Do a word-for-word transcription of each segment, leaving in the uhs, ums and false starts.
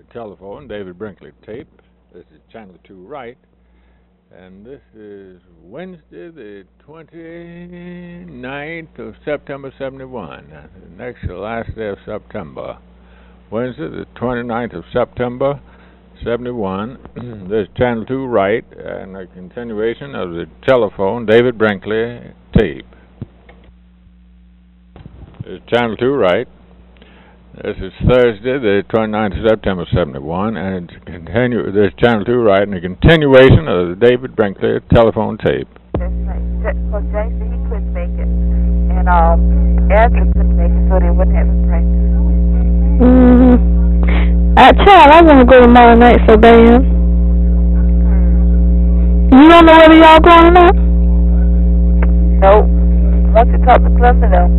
telephone, David Brinkley tape. This is Channel two Right. And this is Wednesday, the twenty-ninth of September, seventy-one. That's the next to last day of September. Wednesday, the twenty-ninth of September, seventy-one. This is Channel two Right, and a continuation of the telephone, David Brinkley tape. This is Channel two Right. This is Thursday, the twenty-ninth of September, seventy-one, and it's continue. This is Channel two Right, and a continuation of the David Brinkley telephone tape. That's right. Because James said he couldn't make it, and um, Andrew couldn't make it, so they wouldn't have his practice. Mm-hmm. Uh, child, I want to go tomorrow night so bad. You don't know whether y'all going or not? Nope. Once you talk to Clemson, though.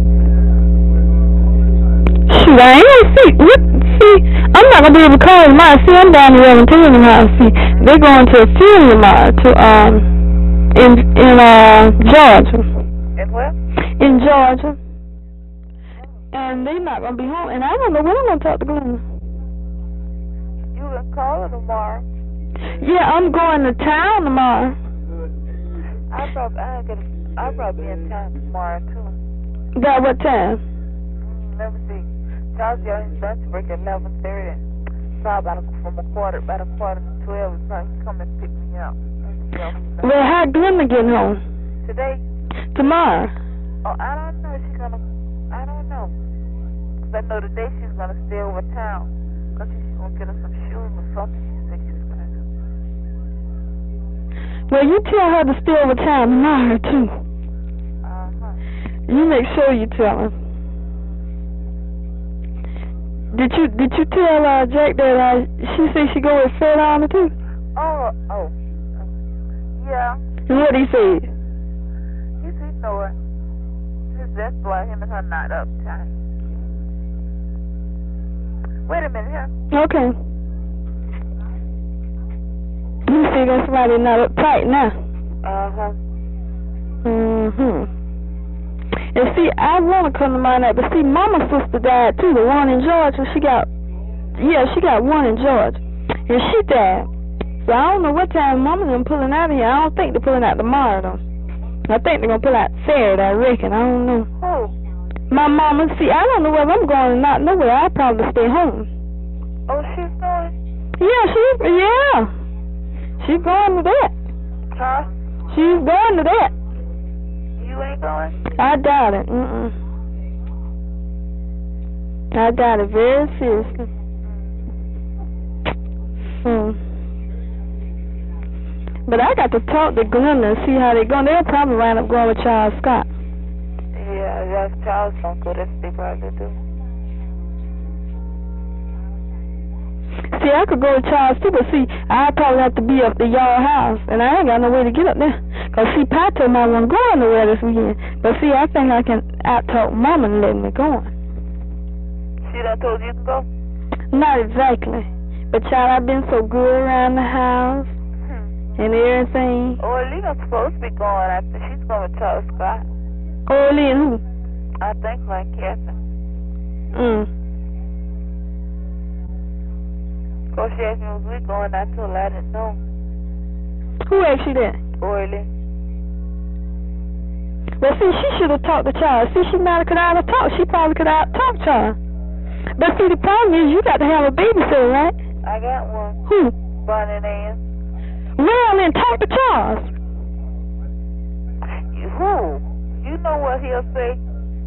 Shoot, I ain't gonna see. What? See, I'm not gonna be able to call tomorrow. See, I'm down here in Taylor House. See, they're going to a funeral tomorrow to um in in uh Georgia. In where? In Georgia. And they're not gonna be home. And I don't know when I'm gonna talk to Glenn. You can call her tomorrow. Yeah, I'm going to town tomorrow. I probably I ain't gonna. I'll probably be in town tomorrow too. About what time? Mm, let me see. Charles got his lunch break at eleven thirty. Probably about a, from a quarter, about a quarter to twelve. He's probably come and pick me up. Well, how Glenda getting home? Today? Tomorrow. Oh, I don't know. She's gonna. I don't know. Cause I know today she's gonna stay over town. Cause she's gonna get her some shoes or something. She said she was gonna do. Well, you tell her to stay over town tomorrow too. Uh huh. You make sure you tell her. Did you did you tell uh, Jack that uh, she said she go with Fred on it too? Oh, oh, yeah. And what he said? He said, no, that's why him and her not uptight. Wait a minute here. Okay. You see that's why they're not uptight now. Uh huh. Mhm. And see, I want to come to my night, but see, Mama's sister died too, the one in Georgia. She got, yeah, she got one in Georgia, and she died. So I don't know what time Mama's gonna pulling out of here. I don't think they're pulling out tomorrow though. I think they're gonna pull out Saturday. I reckon. I don't know. Oh. My mama, see, I don't know whether I'm going or not. Nowhere. I'll probably stay home. Oh, she's going. Yeah, she's yeah. She's going to that. Huh? She's going to that. You ain't going? I doubt it. Mm-mm. I doubt it very seriously. Hmm. But I got to talk to Glenda and see how they go. They'll probably wind up going with Charles Scott. Yeah, if Charles don't go, that's what they probably do. See, I could go with Charles too, but see, I probably have to be up to y'all house, and I ain't got no way to get up there. Cause see, Pat told me I wasn't going nowhere this weekend, but see, I think I can out-talk Mama and let me go. She done told you to go? Not exactly, but child, I've been so good around the house hmm. and everything. Oh, Lena's supposed to be going. I think she's going with Charles Scott. Oh, Lena who? I think like Catherine. Mm. Of course, she asked me was we going. I told her I didn't know. Who asked you that? Oily. Well, see, she should have talked to Charles. See, she might have could out talk. She probably could out talk Charles. But see, the problem is you got to have a babysitter, right? I got one. Who? Bonnie and Ann. Well, then talk to Charles. You, who? You know what he'll say.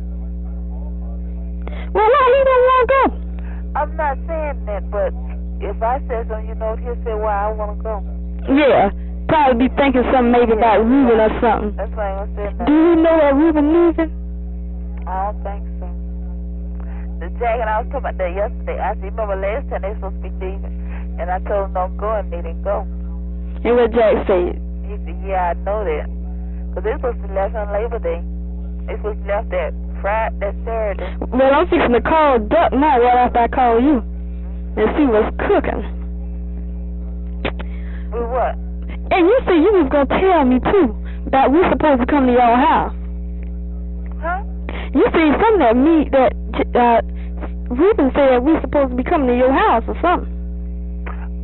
Well, no, he don't want to go. I'm not saying that, but if I say something, you know, he'll say why I want to go. Yeah. Probably be thinking something maybe yeah, about Ruben or something. That's why I said that. Do you know that Ruben leaving? I don't think so. The Jack and I was talking about that yesterday. I said, remember last time they were supposed to be leaving? And I told them don't go, and they didn't go. And what Jack said? He said, yeah, I know that. Because they were supposed to be left on Labor Day. They were supposed to be left that Friday, that Saturday. Well, I'm fixing to call Duck now right after I call you. And see what's cooking. With what? And you said you was gonna tell me too that we supposed to come to your house. Huh? You said something that me that uh Ruben said we supposed to be coming to your house or something.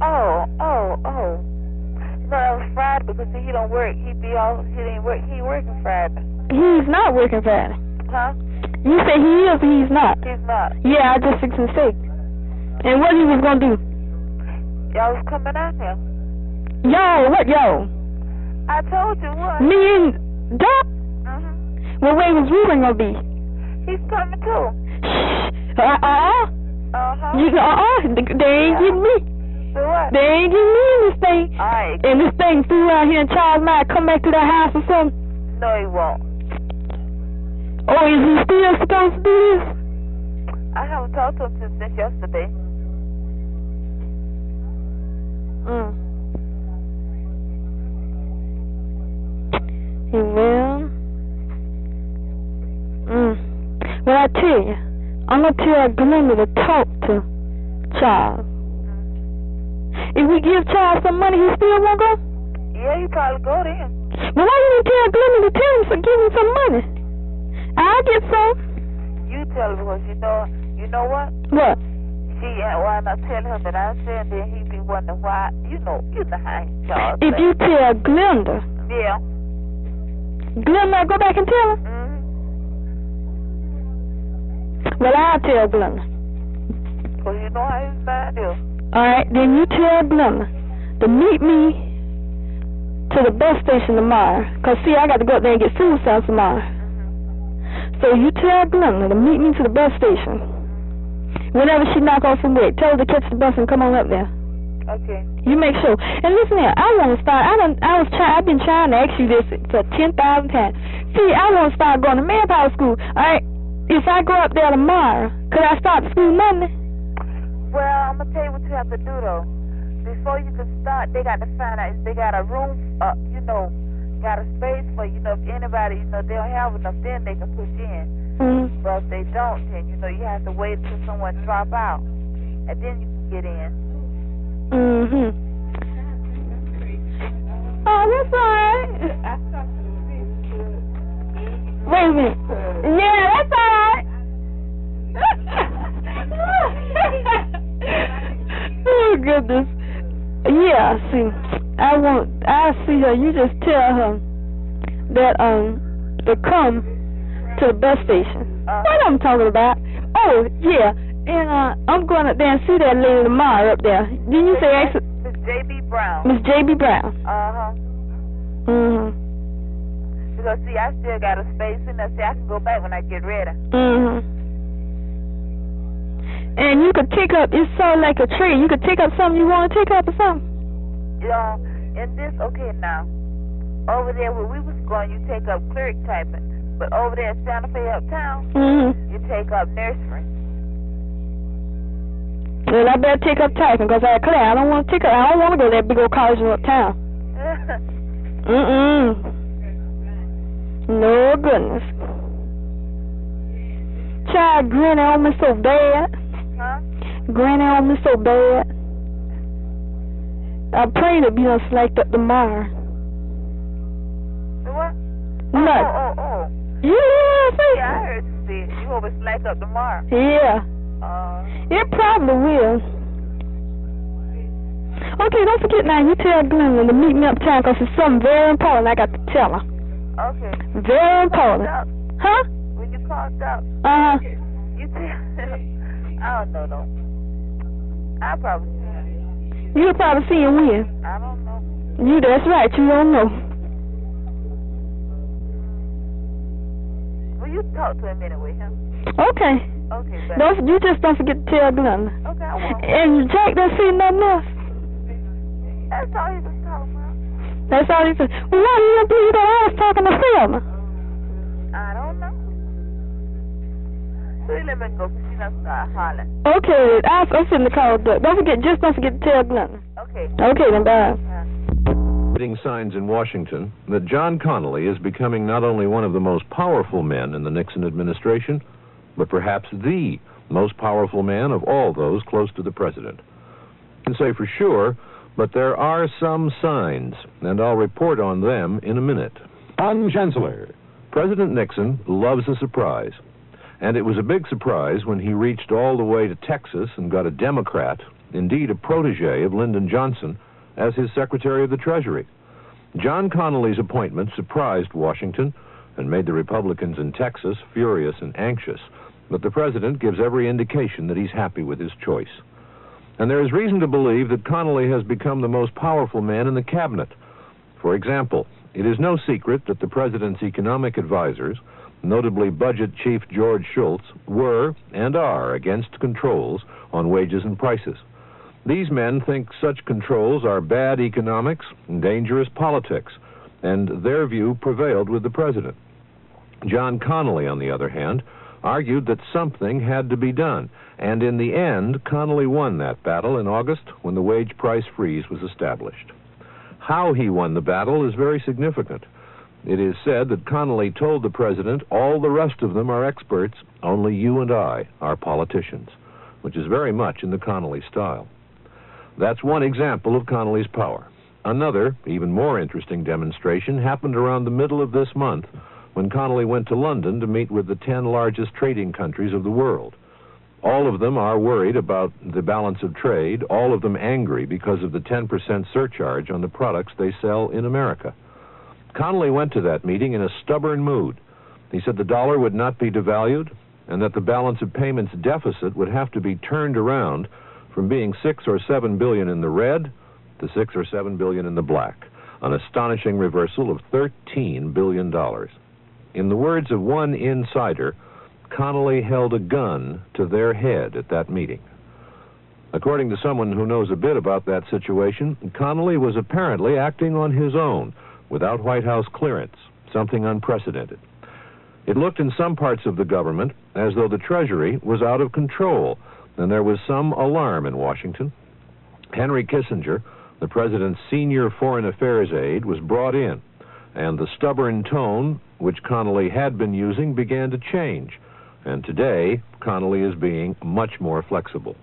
Oh, oh, oh. No, that was Friday because see, he don't work. He be all, he didn't work. He working Friday. He's not working Friday. Huh? You say he is, or he's not? He's not. Yeah, I just fixed him sick. And what he was gonna do? Y'all was coming out here. Yo, what yo? I told you what. Me and Doc? Mm-hmm. Well, where was Ruben gonna be? He's coming too. Shh. Uh-uh. Uh-huh. You, uh-uh. They, they ain't Yeah. getting me. So what? They ain't getting me in this thing. All right. And this thing flew out here and Charles might come back to that house or something. No, he won't. Oh, is he still supposed to do this? I haven't talked to him since, since yesterday. Mm. Well, mm. Well, I tell you, I'm gonna tell Glenda to talk to Charles. If we give Charles some money, he still won't go? Yeah, he probably go then. Well, why you didn't tell Glenda to tell him to give him some money? I'll get some. You tell him because you know, you know what? What? She, uh, why not tell her that I said, then he be wondering why, you know, you know how Charles If say. you tell Glenda, Yeah. Glenda go back and tell her? Mm-hmm. Well, I'll tell Glenda. Because you know how his mind is. All right, then you tell Glenda to meet me to the bus station tomorrow. Because, see, I got to go up there and get food stamps tomorrow. Mm-hmm. So you tell Glenda to meet me to the bus station. Whenever she knock off from work, tell her to catch the bus and come on up there. Okay. You make sure. And listen here, I want to start. I don't. I was trying. I've been trying to ask you this for ten thousand times. See, I want to start going to manpower school. All right. If I go up there tomorrow, could I start school Monday? Well, I'm gonna tell you what you have to do though. Before you can start, they got to find out if they got a room. Uh, you know, got a space for you. Know, if anybody, you know, they don't have enough, then they can put you in. Mm-hmm. But if they don't, then you know you have to wait until someone drop out, and then you can get in. Mm-hmm. Oh, that's all right. Wait a minute. Yeah, that's all right. Oh, goodness. Yeah, see, I want, I see her. You just tell her that, um, to come to the bus station. Uh, What I'm talking about? Oh, yeah. And, uh, I'm going up there and see that lady tomorrow up there. Didn't you say ex- Miss J B Brown. Miss J B Brown? Uh-huh. Mm-hmm. Because, see, I still got a space in there. See, I can go back when I get ready. Mm-hmm. And you could take up, it's sort of like a tree. You could take up something you want to take up or something. You know, in this, okay, now, over there where we was going, you take up cleric typing. But over there at Santa Fe uptown, Mm-hmm. you take up nursery. Well, I better take up typing because I, I don't want to take up, I don't want to go to that big old college uptown. Mm-mm. No goodness. Child, Granny on me so bad. Huh? Granny on me so bad. I pray to be done slacked up tomorrow. The what? No. Oh, oh, oh, oh. You know what I'm Yeah, I heard you say it. You hope it slack up tomorrow. Yeah. Uh, It probably will. Okay, don't forget now, you tell Glenda to meet me uptown because it's something very important I got to tell her. okay. Very important. Up, Huh? when you called up, Uh-huh. you tell I don't know, though. I probably see him. You'll probably see him when. I don't know. You, that's right, you don't know. Well, you talk to him anyway, huh? Okay. Okay, but Don't, you just don't forget to tell Glenda. okay, I won't. And Jack done seen nothing else. That's all he was talking about. That's all he said. Well, why do you believe that I was talking to Selma? I don't know. So you let me go, because she done start hollering. Okay, I'll, I'm finna call Doug. Don't forget, just don't forget to tell Glenda. Okay. Okay, then bye. Uh, Reading signs in Washington that John Connally is becoming not only one of the most powerful men in the Nixon administration, but perhaps the most powerful man of all those close to the president. I can say for sure, but there are some signs, and I'll report on them in a minute. On Chancellor. President Nixon loves a surprise, and it was a big surprise when he reached all the way to Texas and got a Democrat, indeed a protege of Lyndon Johnson, as his Secretary of the Treasury. John Connally's appointment surprised Washington and made the Republicans in Texas furious and anxious, but the president gives every indication that he's happy with his choice. And there is reason to believe that Connally has become the most powerful man in the cabinet. For example, it is no secret that the president's economic advisors, notably Budget Chief George Shultz, were and are against controls on wages and prices. These men think such controls are bad economics and dangerous politics, and their view prevailed with the president. John Connally, on the other hand, argued that something had to be done, and in the end, Connally won that battle in August when the wage price freeze was established. How he won the battle is very significant. It is said that Connally told the president, "All the rest of them are experts, only you and I are politicians," which is very much in the Connally style. That's one example of Connally's power. Another, even more interesting demonstration happened around the middle of this month when Connally went to London to meet with the ten largest trading countries of the world. All of them are worried about the balance of trade, all of them angry because of the ten percent surcharge on the products they sell in America. Connally went to that meeting in a stubborn mood. He said the dollar would not be devalued and that the balance of payments deficit would have to be turned around from being six or seven billion in the red to six or seven billion in the black, an astonishing reversal of thirteen billion dollars. In the words of one insider, Connally held a gun to their head at that meeting. According to someone who knows a bit about that situation, Connally was apparently acting on his own, without White House clearance, something unprecedented. It looked in some parts of the government as though the Treasury was out of control, and there was some alarm in Washington. Henry Kissinger, the president's senior foreign affairs aide, was brought in, and the stubborn tone which Connally had been using began to change, and today Connally is being much more flexible.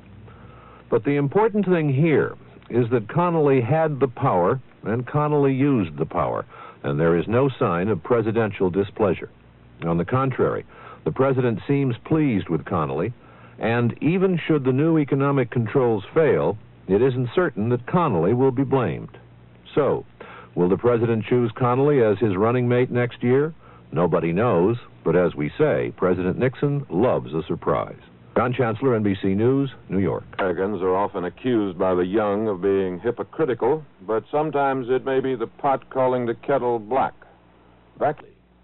But the important thing here is that Connally had the power and Connally used the power, and there is no sign of presidential displeasure. On the contrary, the president seems pleased with Connally, and even should the new economic controls fail, it isn't certain that Connally will be blamed. So, will the president choose Connally as his running mate next year? Nobody knows, but as we say, President Nixon loves a surprise. John Chancellor, N B C News, New York. Americans are often accused by the young of being hypocritical, but sometimes it may be the pot calling the kettle black. Beckley.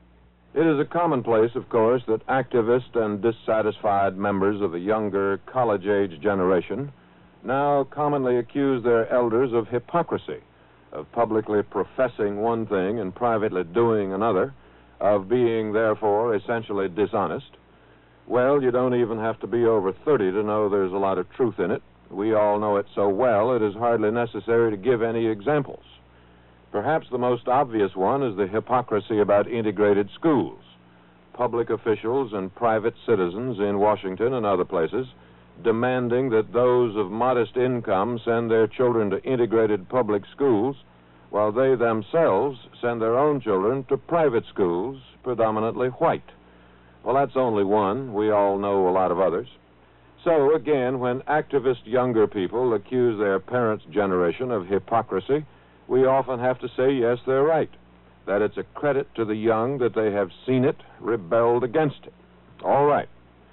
It is a commonplace, of course, that activist and dissatisfied members of the younger, college-age generation now commonly accuse their elders of hypocrisy, of publicly professing one thing and privately doing another, of being, therefore, essentially dishonest. Well, you don't even have to be over thirty to know there's a lot of truth in it. We all know it so well, it is hardly necessary to give any examples. Perhaps the most obvious one is the hypocrisy about integrated schools. Public officials and private citizens in Washington and other places demanding that those of modest income send their children to integrated public schools, while they themselves send their own children to private schools, predominantly white. Well, that's only one. We all know a lot of others. So, again, when activist younger people accuse their parents' generation of hypocrisy, we often have to say, yes, they're right, that it's a credit to the young that they have seen it, rebelled against it. All right.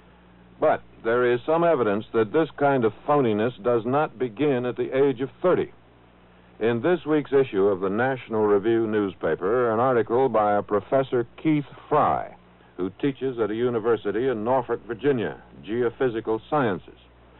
But there is some evidence that this kind of phoniness does not begin at the age of thirty. In this week's issue of the National Review newspaper, an article by a Professor Keith Fry, who teaches at a university in Norfolk, Virginia, geophysical sciences.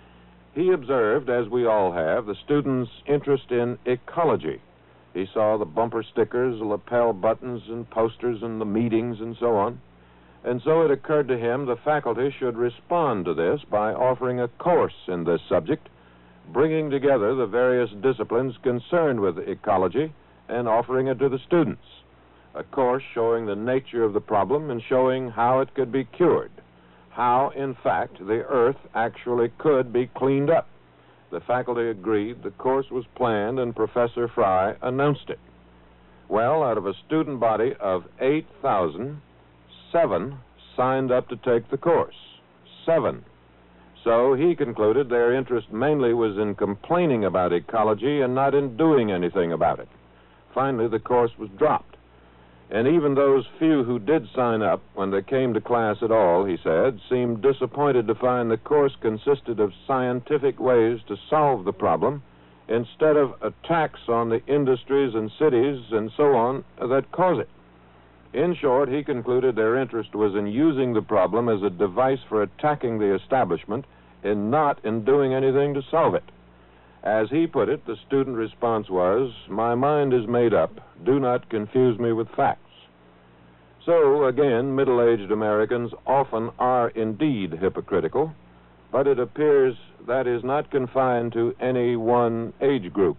He observed, as we all have, the students' interest in ecology. He saw the bumper stickers, the lapel buttons, and posters, and the meetings, and so on. And so it occurred to him the faculty should respond to this by offering a course in this subject, bringing together the various disciplines concerned with ecology and offering it to the students. A course showing the nature of the problem and showing how it could be cured, how, in fact, the earth actually could be cleaned up. The faculty agreed, the course was planned, and Professor Fry announced it. Well, out of a student body of eight thousand, seven signed up to take the course. Seven. So he concluded their interest mainly was in complaining about ecology and not in doing anything about it. Finally, the course was dropped. And even those few who did sign up when they came to class at all, he said, seemed disappointed to find the course consisted of scientific ways to solve the problem instead of attacks on the industries and cities and so on that cause it. In short, he concluded their interest was in using the problem as a device for attacking the establishment and not in doing anything to solve it. As he put it, the student response was, "My mind is made up. Do not confuse me with facts." So, again, middle-aged Americans often are indeed hypocritical, but it appears that is not confined to any one age group.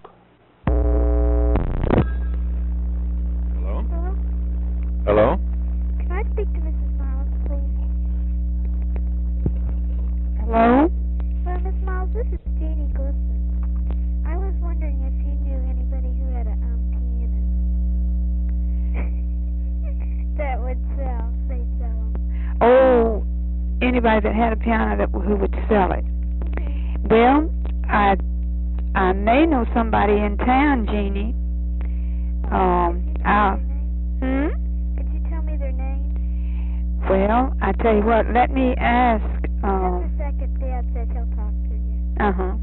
Hello? Hello? Hello? Can I speak to Missus Miles, please? Hello? Well, Miss Miles, this is Jeannie Glisson. I was wondering if you knew anybody who had a um, piano that would sell, they sell. Oh, anybody that had a piano that who would sell it. Well, I I may know somebody in town, Jeannie. Um, I, hmm? Could you tell me their name? Well, I tell you what. Let me ask. Um, Just a second, Dad said he'll talk to you. uh huh.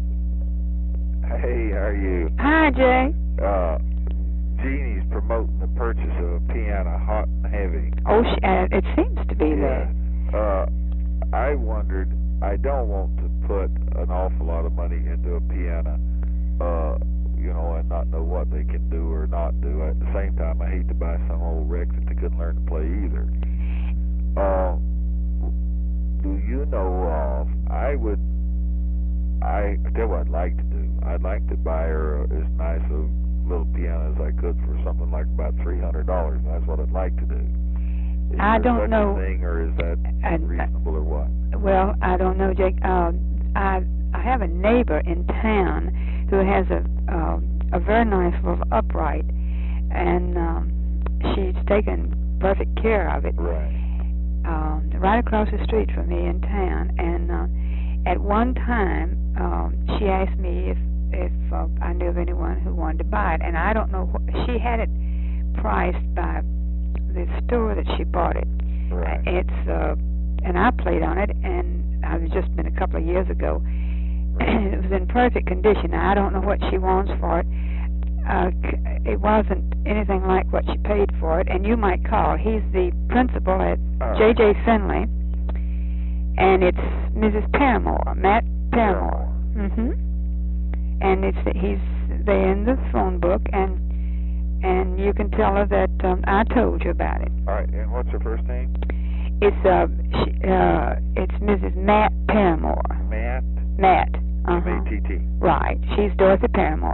Hey, how are you? Hi, Jay. Uh, Jeannie's promoting the purchase of a piano, hot and heavy. Oh, she, uh, it seems to be there. Uh, I wondered, I don't want to put an awful lot of money into a piano, uh, you know, and not know what they can do or not do. At the same time, I hate to buy some old wreck that they couldn't learn to play either. Uh, do you know of, I would, I, I tell you what I'd like to do. I'd like to buy her as nice a little piano as I could for something like about three hundred dollars. That's what I'd like to do. Is I there don't such know. a thing, or is that And, uh, reasonable or what? Well, I don't know, Jake. Uh, I I have a neighbor in town who has a uh, a very nice little upright, and um, she's taken perfect care of it. Right. Um, right across the street from me in town, and uh, at one time um, she asked me if if uh, I knew of anyone who wanted to buy it, and I don't know. Wh- she had it priced by the store that she bought it. Right. Uh, it's uh, and I played on it, and I've just been a couple of years ago. Right. It was in perfect condition. Now, I don't know what she wants for it. Uh, c- it wasn't anything like what she paid for it, and you might call. He's the principal at All J right. J Finley, and it's Missus Paramore, Matt Paramore. Mm-hmm. And it's he's there in the phone book, and and you can tell her that um, I told you about it. All right, and what's her first name? It's uh, she, uh, it's Missus Matt Paramore. Matt. Matt. Uh M huh. A T T. Right. She's Dorothy Paramore.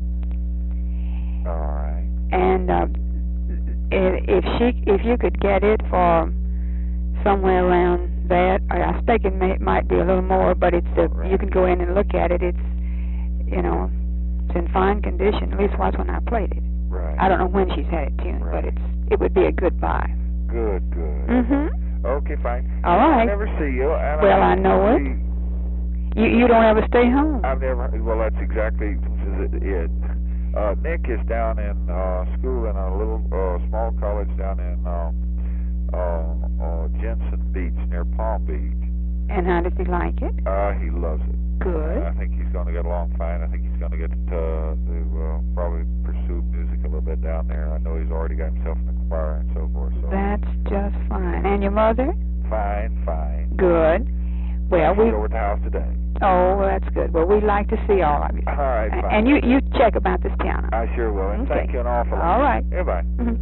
All right. And uh, i- if she, if you could get it for somewhere around that, I I think it may, might be a little more, but it's uh, Right. you can go in and look at it. It's, you know, it's in fine condition. At least was when I played it. Right. I don't know when she's had it tuned, Right. but it's it would be a good buy. Good, good. Mm-hmm. Okay, fine. All I right. never see you. And Well, I know it. see- You you don't ever stay home. I've never. Well, that's exactly it. Uh, Nick is down in uh, school in a little uh, small college down in uh, uh, uh, Jensen Beach near Palm Beach. And how does he like it? Uh, he loves it. Good. I think he's going to get along fine. I think he's going to get to, to uh, probably pursue music a little bit down there. I know he's already got himself in the choir and so forth. So That's just fine. And your mother? fine, fine. Good. Well, we. She's over at the house today. Oh, well, that's good. Well, we'd like to see all of you. All right, A- fine. And you you check about this piano. I sure will. And Okay. thank you an awful lot. All right. Goodbye. Mhm.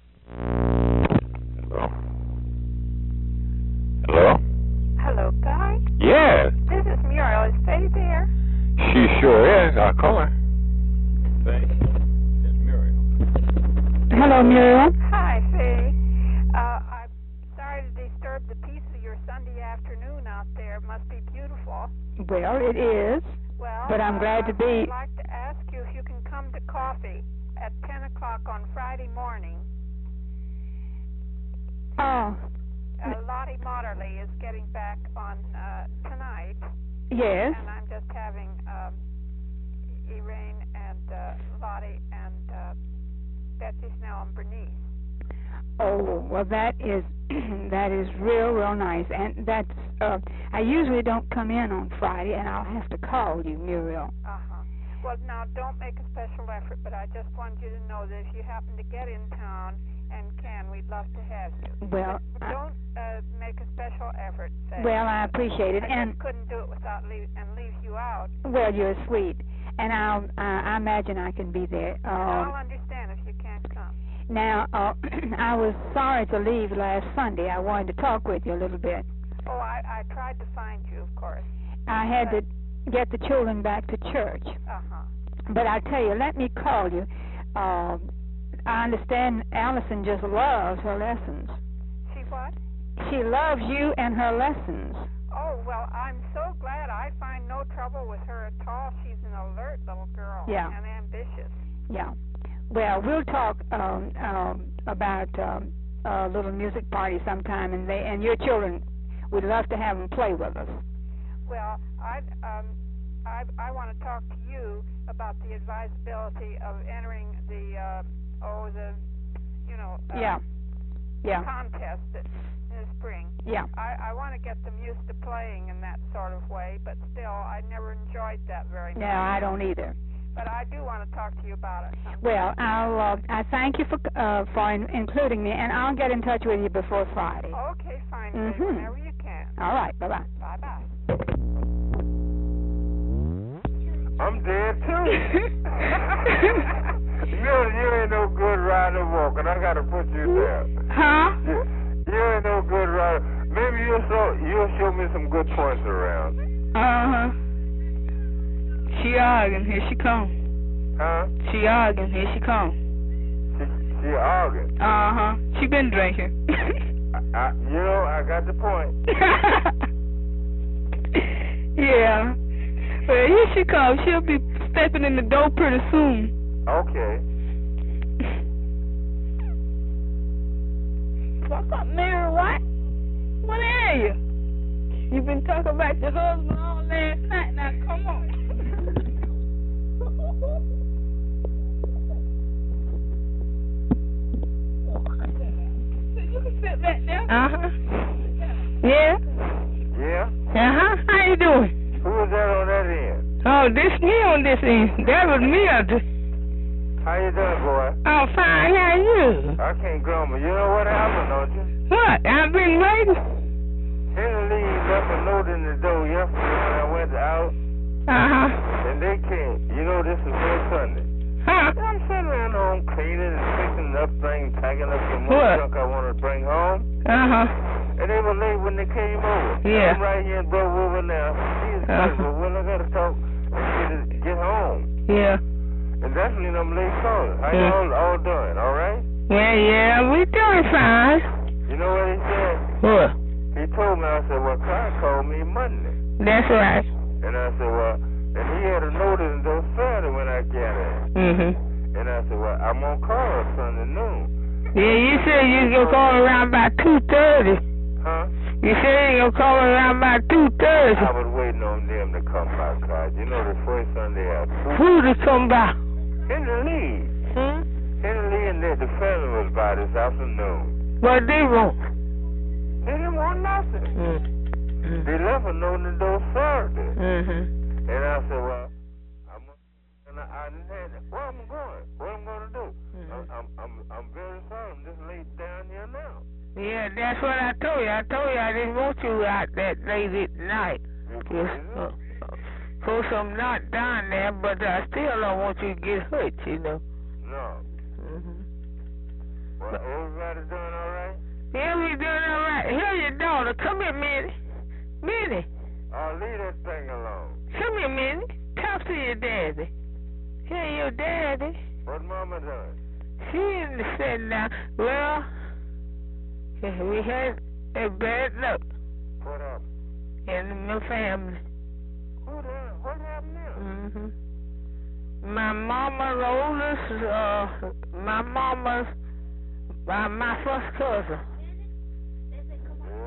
Hello? Hello? Hello, Guy. Yes, This is Muriel. Is Faye there? she sure is. I'll call her. Thanks. It's Muriel. Hello, Muriel. Hi, Faye. Uh, I'm sorry to disturb the peace of your Sunday afternoon out there. It must be beautiful. Well, it is. Well, But I'm glad uh, to be- I'd like to ask you if you can come to coffee at ten o'clock on Friday morning. Oh, uh, Lottie Motterly is getting back on uh, tonight. Yes. And I'm just having um, Elaine and uh, Lottie and uh, Betsy Snell and Bernice. Oh, well, that is that is real, real nice. And that's, uh, I usually don't come in on Friday, and I'll have to call you, Muriel. Uh-huh. Well, now, don't make a special effort, but I just want you to know that if you happen to get in town and can, we'd love to have you. Well, but, but I, don't uh, make a special effort. Say, well, I appreciate it. I and just couldn't do it without leave and leave you out. Well, you're sweet. And I'll, uh, I imagine I can be there. Um, and I'll understand if you can't come. Now, uh, I was sorry to leave last Sunday. I wanted to talk with you a little bit. Oh, I, I tried to find you, of course. I had but, to get the children back to church. Uh-huh. But I tell you, let me call you. Um, I understand Allison just loves her lessons. She what? She loves you and her lessons. Oh, well, I'm so glad. I find no trouble with her at all. She's an alert little girl. Yeah. And ambitious. Yeah. Well, we'll talk um, um, about um, a little music party sometime, and they and your children would love to have them play with us. Well, I um, I I want to talk to you about the advisability of entering the uh, oh the you know uh, yeah yeah contest that, in the spring. Yeah. I I want to get them used to playing in that sort of way, but still, I never enjoyed that very much. No, I don't either. But I do want to talk to you about it sometime. Well, I'll uh, I thank you for uh, for in, including me, and I'll get in touch with you before Friday. Okay, fine. Mm-hmm. Babe, whenever you can. All right. Bye bye. Bye bye. I'm dead too. you, you ain't no good riding or walking. I gotta put you there. Huh? You, you ain't no good rider. Maybe you'll show you'll show me some good points around. Uh huh. She arguing. Here she come. Huh? She arguing. Here she come. She, she arguing. Uh huh. She been drinking. I, I, you know, I got the point. Yeah. Well, here she comes. She'll be stepping in the door pretty soon. Okay. What's up, Mary White? What are you? You been talking about your husband all last night. Now, come on. You can sit back there. Uh-huh. Yeah? Yeah? Uh-huh. How you doing? Who was that on that end? Oh, this me on this end. That was me on this. How you doing, boy? Oh, fine. How you? I can't grumble. You know what happened, don't you? What? I've been waiting. Henry Lee left a note in the door yesterday when I went out. Uh-huh. And they came. You know, this is first Sunday. Huh? I'm sitting around home cleaning and fixing up things, packing up some more What? junk I wanted to bring home. Uh-huh. And they were late when they came over. Yeah. I'm right here in Bro River now. Jesus Uh-huh. Christ, but when I got to talk and get, get home. Yeah. And that's when I'm late calling. How Yeah. y'all all doing? All right? Yeah, yeah. We doing fine. You know what he said? What? He told me, I said, well, Clyde called me Monday. That's right. And I said, well, and he had a notice in those Saturday when I got it. Mm-hmm. And I said, well, I'm going to call her Sunday noon. Yeah, you said you was going to call around by two thirty. Huh? You said you was going to call around by two thirty. I was waiting on them to come by, Clyde. You know, the first Sunday after. Who to come by? Henry Lee. Hmm? Henry Lee and the, the family was by this afternoon. What they want? They didn't want nothing. Mm-hmm. They left a note in the door Saturday. Mm-hmm. And I said, well, I'm and I, I didn't have it. Where am I going? What am I going to do? Mm-hmm. I'm, I'm, I'm, I'm very sorry. I'm just laid down here now. Yeah, that's what I told you. I told you I didn't want you out that late at night. You Yes. crazy? Uh, uh, Course, I'm not down there, but I still don't want you to get hurt, you know. No. Mm-hmm. Well, everybody doing all right? Yeah, we doing all right. Here your daughter. Come here, Minnie. Minnie. Oh, leave that thing alone. Come here, Minnie. Talk to your daddy. Here your daddy. What Mama doing? She in the sitting down. Well, we had a bad luck What happened? in my family. Who done? What happened now? Mm-hmm. My mama, the oldest, uh, my mama's, uh, my first cousin. Yeah.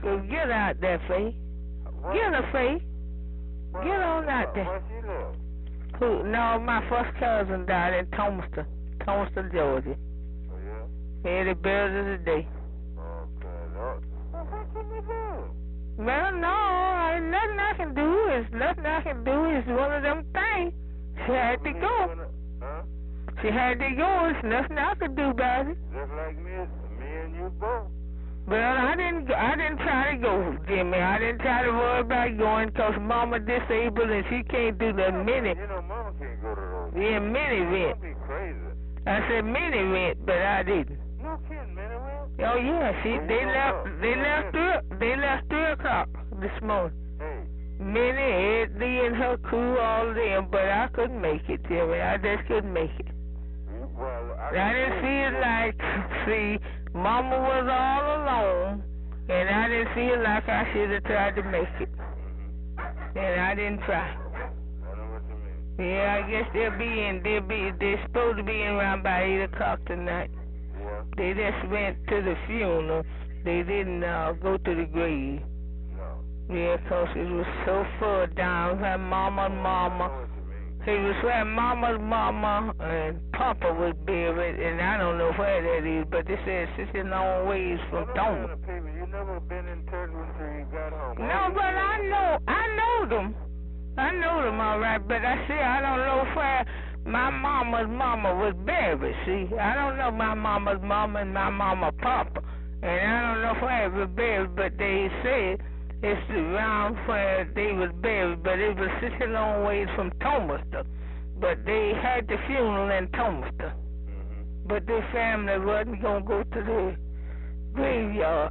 Go get out there, Faye. Get her, Faye. Get on out there. Where she live? Who? No, my first cousin died in Thomaston, Thomaston, Georgia. Oh, yeah? Yeah, they buried her today. Okay. Well, what can you do? Well, no, ain't nothing I can do. It's nothing I can do. It's one of them things. She had to go. Huh? She had to go. It's nothing I could do about it. Just like me, me and you both. Well, I didn't. I didn't try to go, Jimmy. I didn't try to worry about going because Mama disabled and she can't do the mini. You know, Mama can't go to those. Yeah, mini rent. Don't be crazy. I said mini rent, but I didn't. No kidding, mini rent. Oh yeah, she. Well, They you left. know, They you left know, three. They left three o'clock this morning. Hey. Minnie, Eddie, and her crew, all of them, but I couldn't make it, Jimmy. I just couldn't make it. Well, I, I didn't feel like, see, Mama was all alone, and I didn't feel like I should have tried to make it. And I didn't try. I know what you mean. Yeah, I guess they'll be in, they'll be, they're supposed to be in around by eight o'clock tonight. Yeah. They just went to the funeral. They didn't uh, go to the grave. No. Yeah, 'cause it was so far down. Her mama and I know mama. what you mean. It was where Mama's mama and Papa was buried, and I don't know where that is, but they said it's a long ways from Thomas. You never been in Turtle until you got home. No, but I know, I know them. I know them all right, but I see, I don't know where my mama's mama was buried, see. I don't know my mama's mama and my mama Papa, and I don't know where it was buried, but they said it's around where they was buried, but it was such a long ways from Thomaston. But they had the funeral in Thomaston. Mm-hmm. But their family wasn't going to go to the graveyard.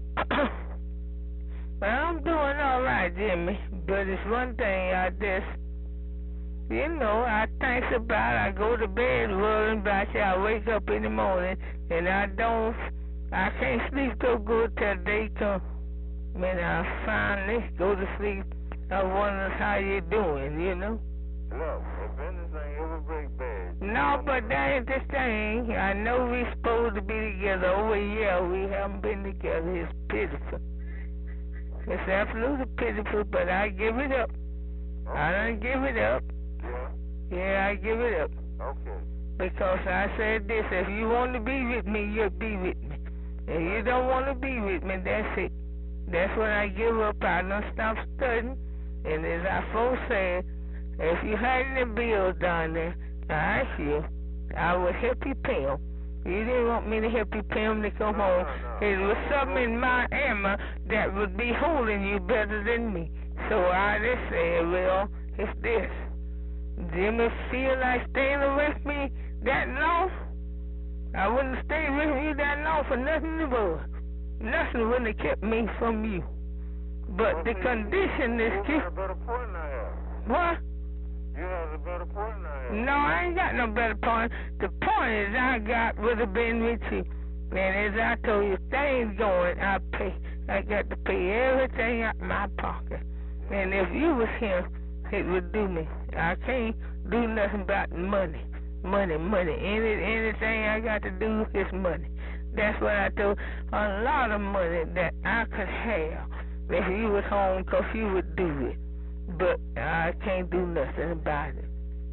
But I'm doing all right, Jimmy. But it's one thing I just, you know, I think about. I go to bed worrying about you. I wake up in the morning, and I don't, I can't sleep so good till day comes. When I finally go to sleep, I wonder how you doing, you know? Look, if anything ever break bad. No, but that ain't the thing. I know we're supposed to be together. Over a year we haven't been together. It's pitiful. It's absolutely pitiful, but I give it up. Okay. I don't give it up. Yeah? Yeah, I give it up. Okay. Because I said this, if you want to be with me, you'll be with me. If you don't want to be with me, that's it. That's when I give up. I don't stop studying. And as I folks said, if you had any bills down there, I ask you, I would help you pay them. You didn't want me to help you pay them to come no, home. No, no. It was something in my Emma that would be holding you better than me. So I just said, well, it's this. Jimmy feel like staying with me that long? I wouldn't stay with you that long for nothing in the world. Nothing would have kept me from you. But well, the see, condition you, is you keep. have a better point than I have. What? You have a better point than I have. No, I ain't got no better point. The point is I got would have been with you. And as I told you, things going, I pay. I got to pay everything out my pocket. And if you was here, it would do me. I can't do nothing about money. Money, money. Any anything I got to do is money. That's what I told. A lot of money that I could have if you was home, 'cause you would do it. But I can't do nothing about it.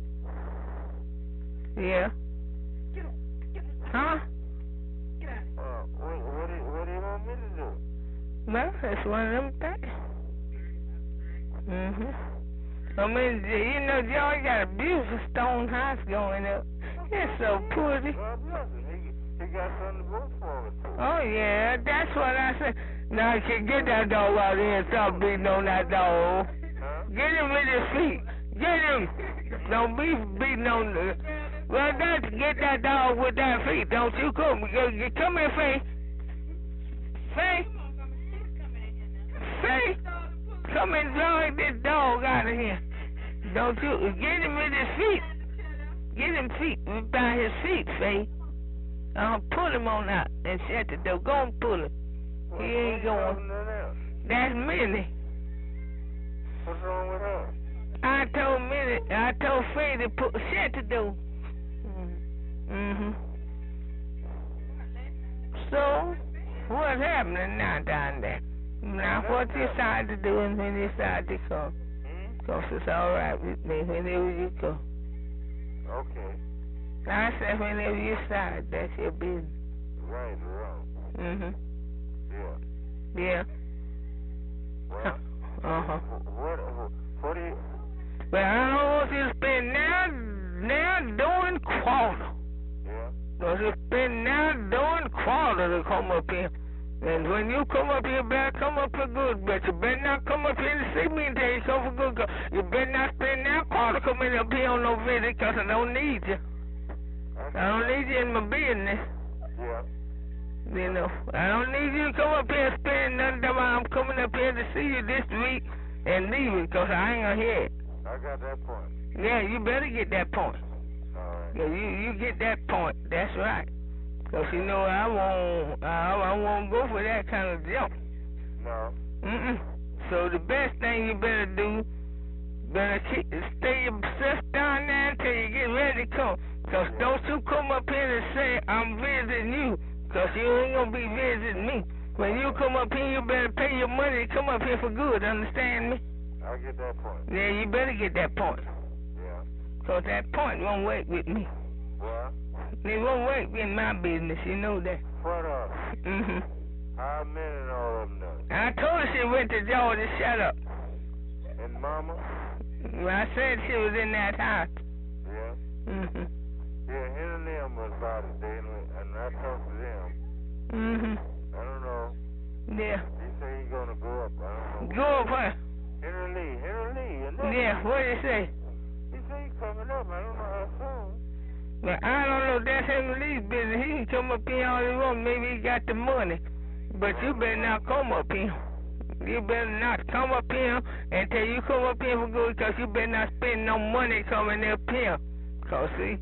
Yeah? Huh? Uh, what, what, do you, what do you want me to do? Well, that's one of them things. Mm-hmm. I mean, you know, George got a beautiful stone house going up. It's so pretty. God bless him. He, he got something to vote for it, too. Oh, yeah, that's what I said. Now, you can get that dog out here and stop beating on that dog. Huh? Get him with his feet. Get him. Don't be beating on the... Well, that's get that dog with that feet. Don't you come. Come here, Faye. Faye. Faye. Come and drag this dog out of here. Don't you... Get him with his feet. Get him feet by his feet, Faye. I'll pull him on out and shut the door. Go and pull him. He ain't going. That's Minnie. What's wrong with her? I told Minnie, I told Faye to put, shut the door. Mm-hmm. So, what's happening now down there? Now, what you decide to do and when you decide to come. Because it's all right with me whenever you come. Okay. I said whenever you decide, that's your business. Right or wrong? Mm-hmm. Yeah. Yeah. Well, uh-huh. What, what, what do you... But I don't want you to spend now, now doing quarter. Yeah. Because you spend now doing quarter to come up here. And when you come up here, you better come up for good. But you better not come up here to see me until you come for good. 'Cause you better not spend now quarter coming up here on no visit because I don't need you. I don't need you in my business. Yeah. You know, I don't need you to come up here and spend nothing while I'm coming up here to see you this week and leave it because I ain't gonna hear it. I got that point. Yeah, you better get that point. All right. Yeah, you, you get that point. That's right. Because, you know, I won't, I, I won't go for that kind of jump. No. Mm-mm. So the best thing you better do, better keep, stay yourself down there until you get ready to come. Because don't you come up here and say, I'm visiting you. Because you ain't going to be visiting me. When you come up here, you better pay your money to come up here for good. Understand me? I get that point. Yeah, you better get that point. Yeah. Because that point won't work with me. What? It won't work in my business. You know that. What up? Mm-hmm. How many and all of them done? I told her she went to Georgia. Shut up. And Mama? I said she was in that house. Yeah. Mm-hmm. Yeah, him and them was about it, then, and I talked to them. Mm-hmm. I don't know. Yeah. He said he's gonna go up. I don't know. Go up where? Henry Lee. Henry Lee. And then Yeah, what did he say? He said he's coming up. I don't know how soon. But I don't know. That's Henry Lee's business. He can come up here all he wants. Maybe he got the money. But you better not come up here. You better not come up here until you come up here for good, because you better not spend no money coming up here. Because, see,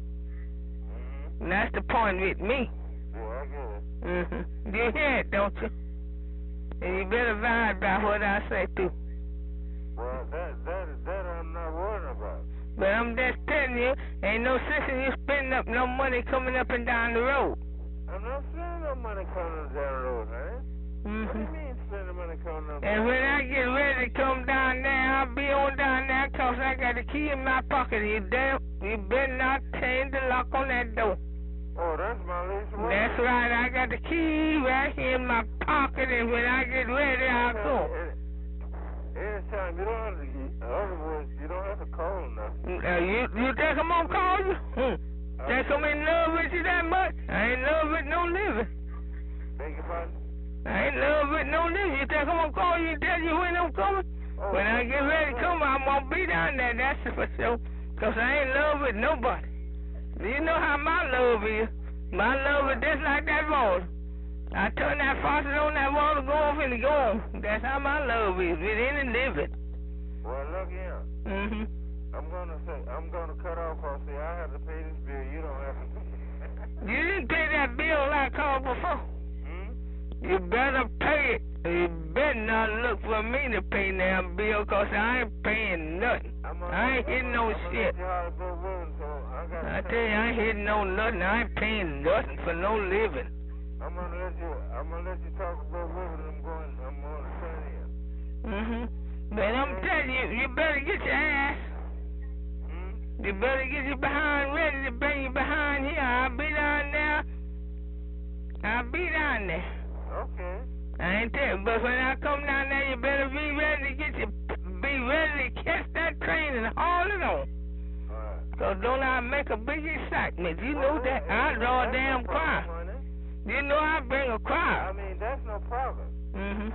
Mm-hmm. that's the point with me. Yeah, I get it. Mm-hmm. You hear it, don't you? And you better abide by what I say, too. Well, that, that, that I'm not worried about. But I'm just telling you, ain't no sense in you spending up no money coming up and down the road. I'm not spending no money coming down the road, man. Mm-hmm. What do you mean spending money coming up? And when I get ready to come down there, I'll be on down there because I got the key in my pocket. You damn, you better not change the lock on that door. Oh, that's my least worry. That's right. I got the key right here in my pocket, and when I get ready, I'll go. Anytime, you don't have to, in other words, you don't have to call nothing. Uh, you, you think I'm going to call you? Hmm. Think I'm in love with you that much? I ain't in love with no living. Beg your pardon? I ain't in love with no living. You think I'm going to call you and tell you when I'm coming? Oh, When I get ready to come, I'm going to be down there, that's for sure. Because I ain't in love with nobody. You know how my love is. My love is just like that water. I turn that faucet on, that water go off and it go on. That's how my love is with any living. Well, look here. Mm-hmm. I'm gonna say, I'm gonna cut off or say I have to pay this bill. You don't have to pay. You didn't pay that bill I called before. Hmm? You better pay it. You better not look for me to pay that bill, because I ain't paying nothing. I'm gonna, I ain't hitting no I'm shit. Gonna let you how to go living, so I got. I tell you, I ain't hitting no nothing. I ain't paying nothing for no living. I'm gonna let you. I'm gonna let you talk about living. I'm going. I'm gonna turn in. Mm-hmm. But I'm telling you, you better get your ass. Hmm? You better get your behind ready to bring you behind here. I'll be down there. I'll be down there. Okay. I ain't telling, but when I come down there, you better be ready to get your, be ready to catch that train and haul it on. Alright. So don't I make a big excitement? You know that. I draw a damn cry. You know I bring a I cry. mean, that's no problem. Mm-hmm.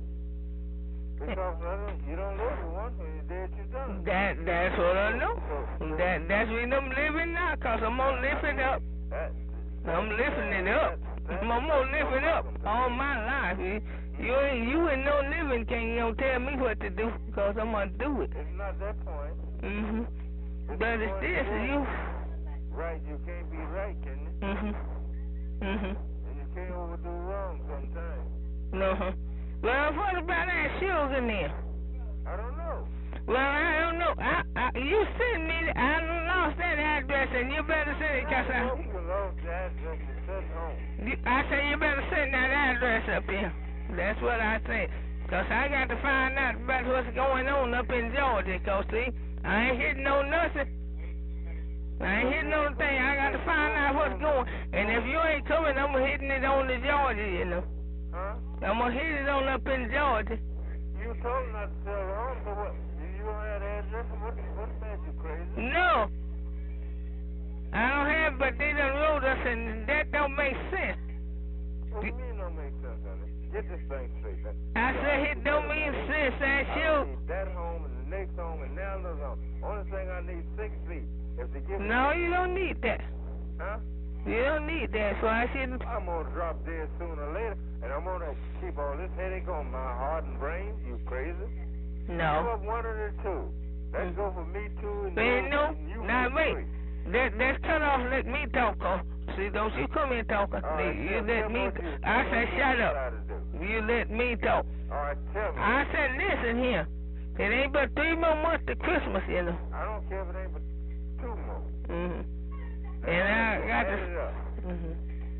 Because I don't, you don't live with one when you're dead, you're done. That, that's what I know. So, so That, that's when I'm living now, because I'm going to lift it up. that, I'm lifting it up. I'm gonna lift it up all my life. You, you ain't, you ain't no living can you don't tell me what to do, because I'm gonna do it. It's not that point. Mhm. It's But the it's point this, you're you. Right, you can't be right, can you? Mhm. Mhm. And you can't overdo wrong sometimes. No. Well, what about that sugar then? I don't know. Well, I don't know. I, I, you sent me. I lost that address, and you better send it, cause I. You can lost the address and sent home. You, I say you better send that address up here. That's what I say. Because I got to find out about what's going on up in Georgia. Because, see, I ain't hitting on nothing. I ain't hitting on thing. I got to find out what's going. And if you ain't coming, I'm hitting it on to Georgia, you know. Huh? I'm going to hit it on up in Georgia. You told me not to sell the home, so what? You don't have the address? What, what made you crazy? No. I don't have, but they done wrote us, and that don't make sense. What do you mean don't make sense, honey? Get this thing straight. That, I said it don't mean sense, that's I you. need that home and the next home and now another home. Only thing I need six feet. If they give No, me... you don't need that. Huh? You don't need that, so I shouldn't... I'm going to drop dead sooner or later, and I'm going to keep all this headache on my heart and brain. You crazy? No. Give up one of the two. Let's go for me two and Man, you, no. and you Now, for wait. three. Let, let's cut off and let me talk. Oh. See, don't you come in talking. All right, you tell- let tell me... what you- I tell said, what shut you up. try to do. You let me talk. All right, tell me. I said, listen here. It ain't but three more months to Christmas, you know. I don't care if it ain't but two more. Mm-hmm. And I got to... Add it up. Mm-hmm.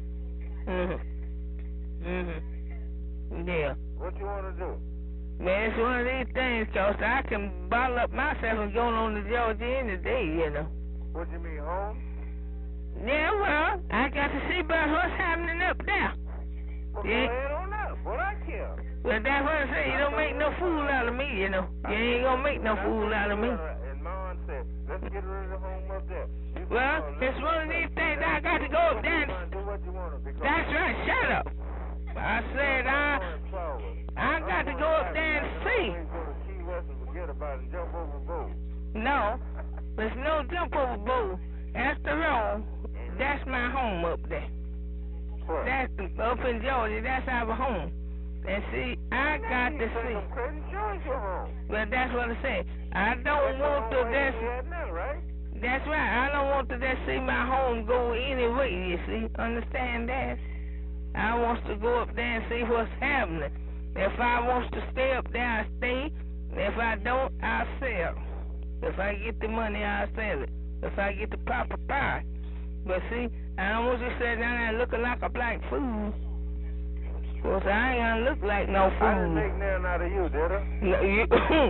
Mm-hmm. Mm-hmm. Yeah. What you want to do? Man, it's one of these things, cause I can bottle up myself and go on to Georgia any day, you know. What you mean, home? Yeah, well, I got to see about what's happening up there. Well, Yeah. go ahead on up. What I care. Well, that's what I say. You don't make no fool out of me, you know. You ain't gonna make no fool out of me. And Mom said, let's get rid of the home up there. You Well, said, oh, it's one of these things I got to go up there. and- Do what you want to because That's right. Shut up. I said I I got to go up there and see. Go to Key West and forget about it and jump overboard. No, there's no jump overboard. After all, that's my home up there. What? That's up in Georgia. That's our home. And see, I got to see. Crazy, sure it's your home. Well, that's what I said. I don't want to just. Right? That's right. I don't want to just see my home go any way. You see, understand that? I want to go up there and see what's happening. If I want to stay up there, I stay. If I don't, I sell. If I get the money, I sell it. If I get the proper price. But see, I don't want you to sit down there looking like a black fool. Cause I ain't gonna look like no fool. I didn't make nothing out of you, did I? No, you,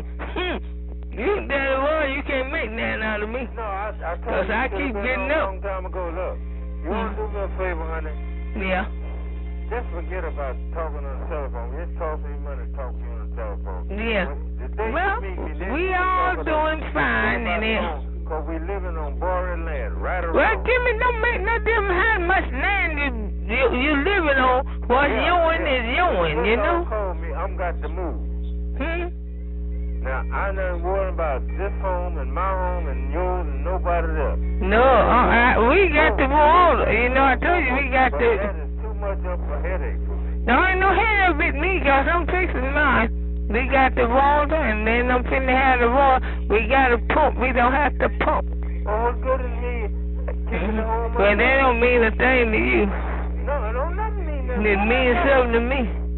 you that one, you can't make nothing out of me. No, I, I told Cause you I you keep been getting on up. a long time ago. Look, you want to do me a favor, honey? Yeah. Just forget about talking on the telephone. Just toss me money, talk to you on the telephone. Yeah. The day Well, you meet me, then we you all talk doing about- fine talk in about here. home, Cause we living on borrowed land, right around. Well, give me don't make no difference how much land you you, you living on. What's Yeah, yours yeah. is yours, Just you don't know. call me. I'm got to move. Hmm. Now I not worrying about this home and my home and yours and nobody else. No, uh, I, we got to go on. You know, I told you we got But to. that is too much of a headache for me. There ain't no headache with me, cause I'm fixing mine. We got the water, and then I'm finna have the water. We got to pump. We don't have to pump. Well, what good is me keeping the home? Well, that don't mean a thing to you. No, it don't nothing mean nothing. It means something to me.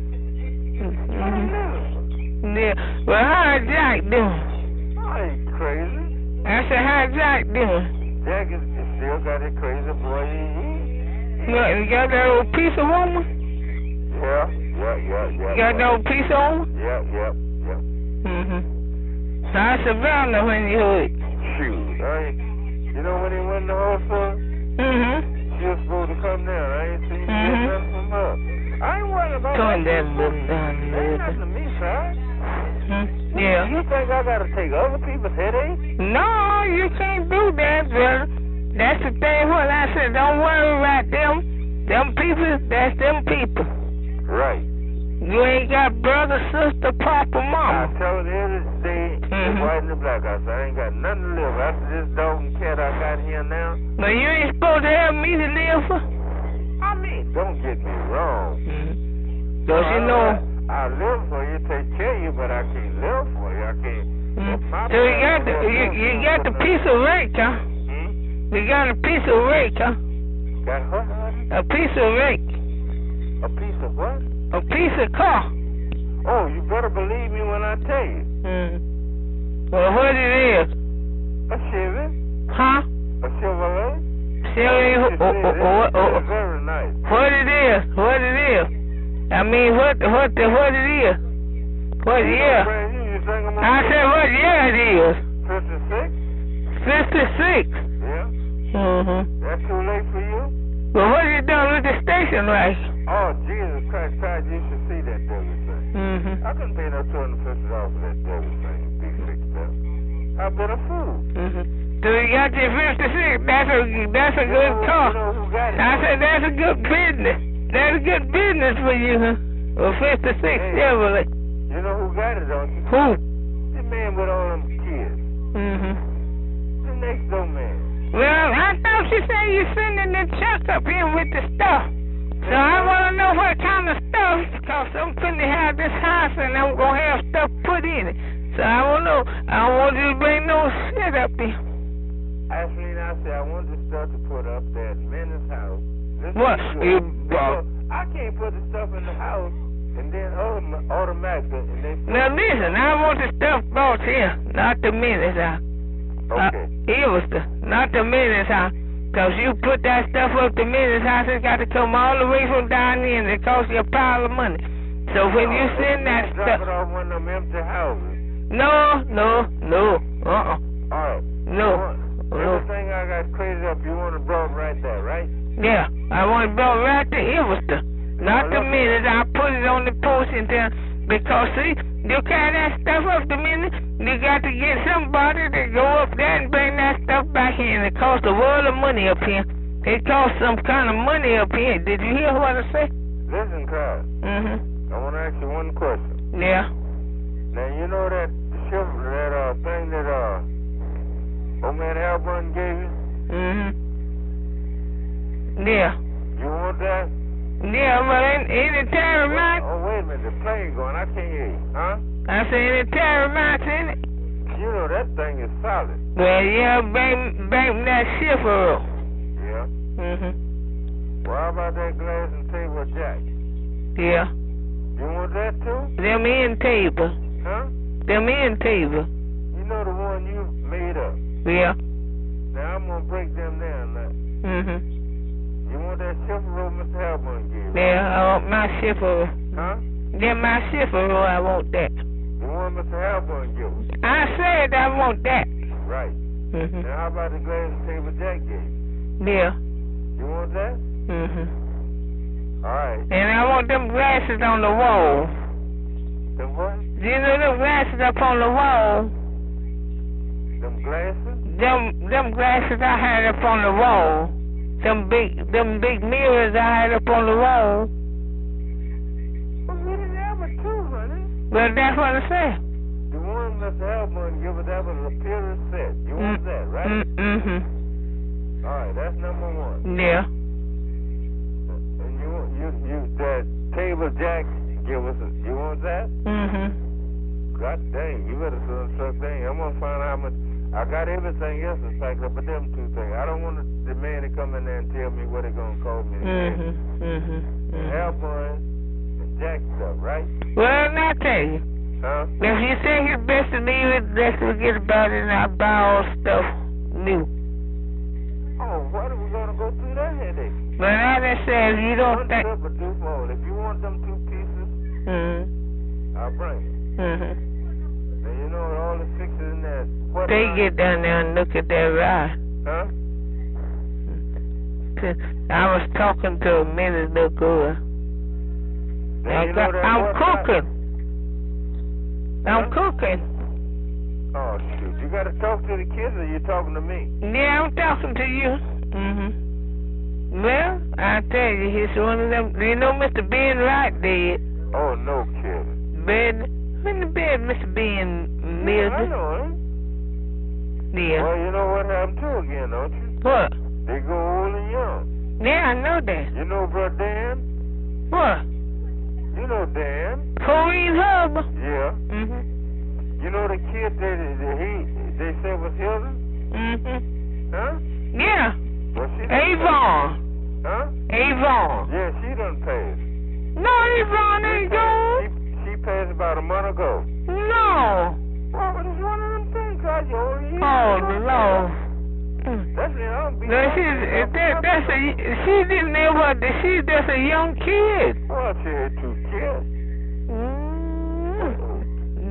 Mm-hmm. Yeah. Well, how Jack doing? I ain't crazy. I said, how Jack doing? Jack is is still got that crazy boy. He, he, Look, you got that old piece of woman? yeah, yeah, yeah, yeah. You got that old piece of woman? Yeah, yeah, yeah. Mm-hmm. So I survived her when you heard. Shoot, I ain't, you know when he went in the hospital? Mm-hmm. She was supposed to come down. I ain't seen Mhm. nothing from her. I ain't worried about Turn that. that little down a Ain't little nothing to me, son. Hmm? Yeah. You think I gotta take other people's headaches? No, you can't do that, brother. That's the thing what I said. Don't worry about them. Them people, that's them people. Right. You ain't got brother, sister, papa, I mama. tell you every day, the Mhm. white and the black. I said, I ain't got nothing to live after this dog and cat I got here now. But you ain't supposed to have me to live for. I mean, don't get me wrong. Mm-hmm. Don't you know? I, I live for you, take care of you, but I can't live for you. I can't. Mm-hmm. My So you got parents the were you, you doing got the something. piece of rake, huh? Hmm? You got a piece of rake, huh? Got what? honey? A piece of rake. A piece of what? A piece of car. Oh, you better believe me when I tell you. Mm. Well, what it is? A Chevy? Huh? A Chevrolet? Chevy, It's, oh, oh, oh, oh, oh. it's very nice. What it is? What it is? I mean, what what the what it is? What year? I said what year it is. fifty-six? fifty-six. Yeah. Mm-hmm. That's too late for you? Well, what you doing with the station right? Oh, Jesus Christ, Todd, you should see that devil thing. Mm-hmm. I couldn't pay no two hundred fifty dollars for that devil thing. Big six stuff. I've been a fool. Mm-hmm. So you got your fifty-six. That's a, that's a good you know, car. You know who got it? I said that's a good business. That's a good business for you, huh? Well, fifty-six Hey. Chevrolet. You know who got it, don't you? Who? The man with all them kids. Mm-hmm. The next door man. Well, I thought you said you sending the truck up here with the stuff. So I want to know what kind of stuff, because I'm finna have this house and I'm going to have stuff put in it. So I want to know. I don't want you to bring no shit up here. Actually, I said I want the stuff to put up there at Minnie's house. Listen What? to You, it. uh, Because I can't put the stuff in the house and then autom- automatically. And they now listen, I want the stuff brought here, not the minutes house. Okay. Uh, it was the, not the minutes house. Because you put that stuff up the minutes house, it's got to come all the way from down here and it costs you a pile of money. So when you Oh, send you that drop stuff. it off one of them empty houses. No, no, no. Uh-uh. All right. No. You want- No. Everything I got crazy up, you want it brought right there, right? Yeah, I want it brought right to Everston. Not the minute I put it on the post and then, because see, you carry that stuff up the minute, you got to get somebody to go up there and bring that stuff back here, and it costs a world of money up here. It costs some kind of money up here. Did you hear what I said? Listen, Carl. Mm-hmm. I want to ask you one question. Yeah. Now, you know that ship, that uh, thing that uh, old man Halburn gave you? Mm-hmm. Yeah. You want that? Yeah, but any, any terrorite, Oh, wait a minute. The plane going. I can't hear you. Huh? I said any terrorites in it. You know that thing is solid. Well, yeah, bring, bring that shifter up. Yeah. Mm-hmm. Well, how about that glass and table jack? Yeah. You want that too? Them end table. Huh? Them end table. You know the one you made up. Yeah. Now, I'm going to break them down now. Mm-hmm. You want that shifter roll Mister Halburn gave you? Yeah, I want my shifter. Huh? Yeah, my shifter, I want that. The one Mister Halburn gave you? I said I want that. Right. Mm-hmm. Now, how about the glass and table jack gave you? Yeah. You want that? Mm-hmm. All right. And I want them glasses on the wall. Them what? You know them glasses up on the wall? Them glasses? Them them glasses I had up on the wall. Them big them big mirrors I had up on the wall. Well, we didn't have a two, honey. Well, that's what I said. The one Mister Halburn gave us, that was a period set. You want Mm, that, right? Mm, mm-hmm. All right, that's number one. Yeah. And you want you you that table jack give us? A, you want that? Mm-hmm. God dang, you better send some thing. I'm gonna find out how much. I got everything else is packed up, but them two things. I don't want the man to come in there and tell me what it's gonna cost me. Mm-hmm. Mm-hmm. Mm-hmm. Halburn and jack stuff, right? Well, now I tell you. Huh? If you think it's best to leave it, let's forget about it and I'll buy all stuff new. Oh, what are we gonna go through that headache? But I just said, if you don't One think... trip or two more. If you want them two pieces, Mm-hmm. I'll bring it. Mm-hmm. And you know all the fixes in there. What They line? get down there and look at that ride. Huh? I was talking to a minute ago. Now, I you got, know that I'm what line? cooking. I'm Huh? cooking. Oh, shoot. You gotta talk to the kids or you talking to me? Yeah, I'm talking to you. Mm-hmm. Well, I tell you, he's one of them. You know Mister Ben Wright dead. Oh, no kidding. Ben, in the bed, Mister Ben Yeah, I Mildred. know him. Yeah. Well, you know what happened to again, don't you? What? They go old and young. Yeah, I know that. You know bro Dan? What? You know Dan? Pauline Hub. Yeah. Mm-hmm. You know the kid that, that he they said was Hilton? Mm-hmm. Huh? Yeah. Well, she done Avon. passed. Huh? Avon. Yeah, she done passed. No, Avon ain't gone. She, she passed about a month ago. No. Well, it's one of them things, God, you already hear Oh, it. Lord. That's it, I don't be No, she's, that, that's a, she didn't ever, she's just a young kid. Well, she had two kids. Mm.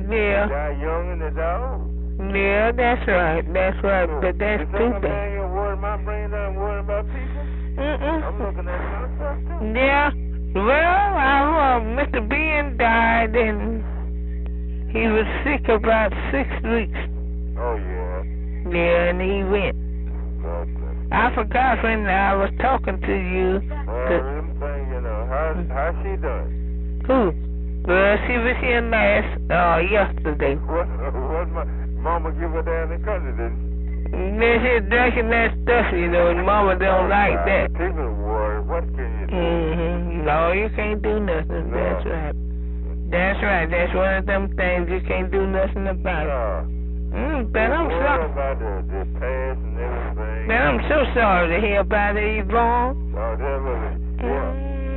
Yeah. They die young and they die old. Yeah, that's right. That's right. So, But that's you too think I'm bad. here worried my brain down, worried about people? Mm-mm. I'm looking at myself too. Yeah. Well, I, uh, Mister Ben died and he was sick about six weeks. Oh, yeah. Yeah, and he went. God bless. I forgot when I was talking to you. Well, The, them thing, you know, how, how she done? who? Well, she was here last, uh, yesterday. What, what my mama give her down in the country, didn't she? Then she's drinking that stuff, you know, and Mama don't like that. People worry, what can you do? Mm-hmm. No, you can't do nothing. No. That's right. That's right. That's one of them things you can't do nothing about. No. Mm, but I'm worry sorry. about the, the past and everything. But I'm so sorry to hear about it, Yvonne. Oh, definitely. Yeah.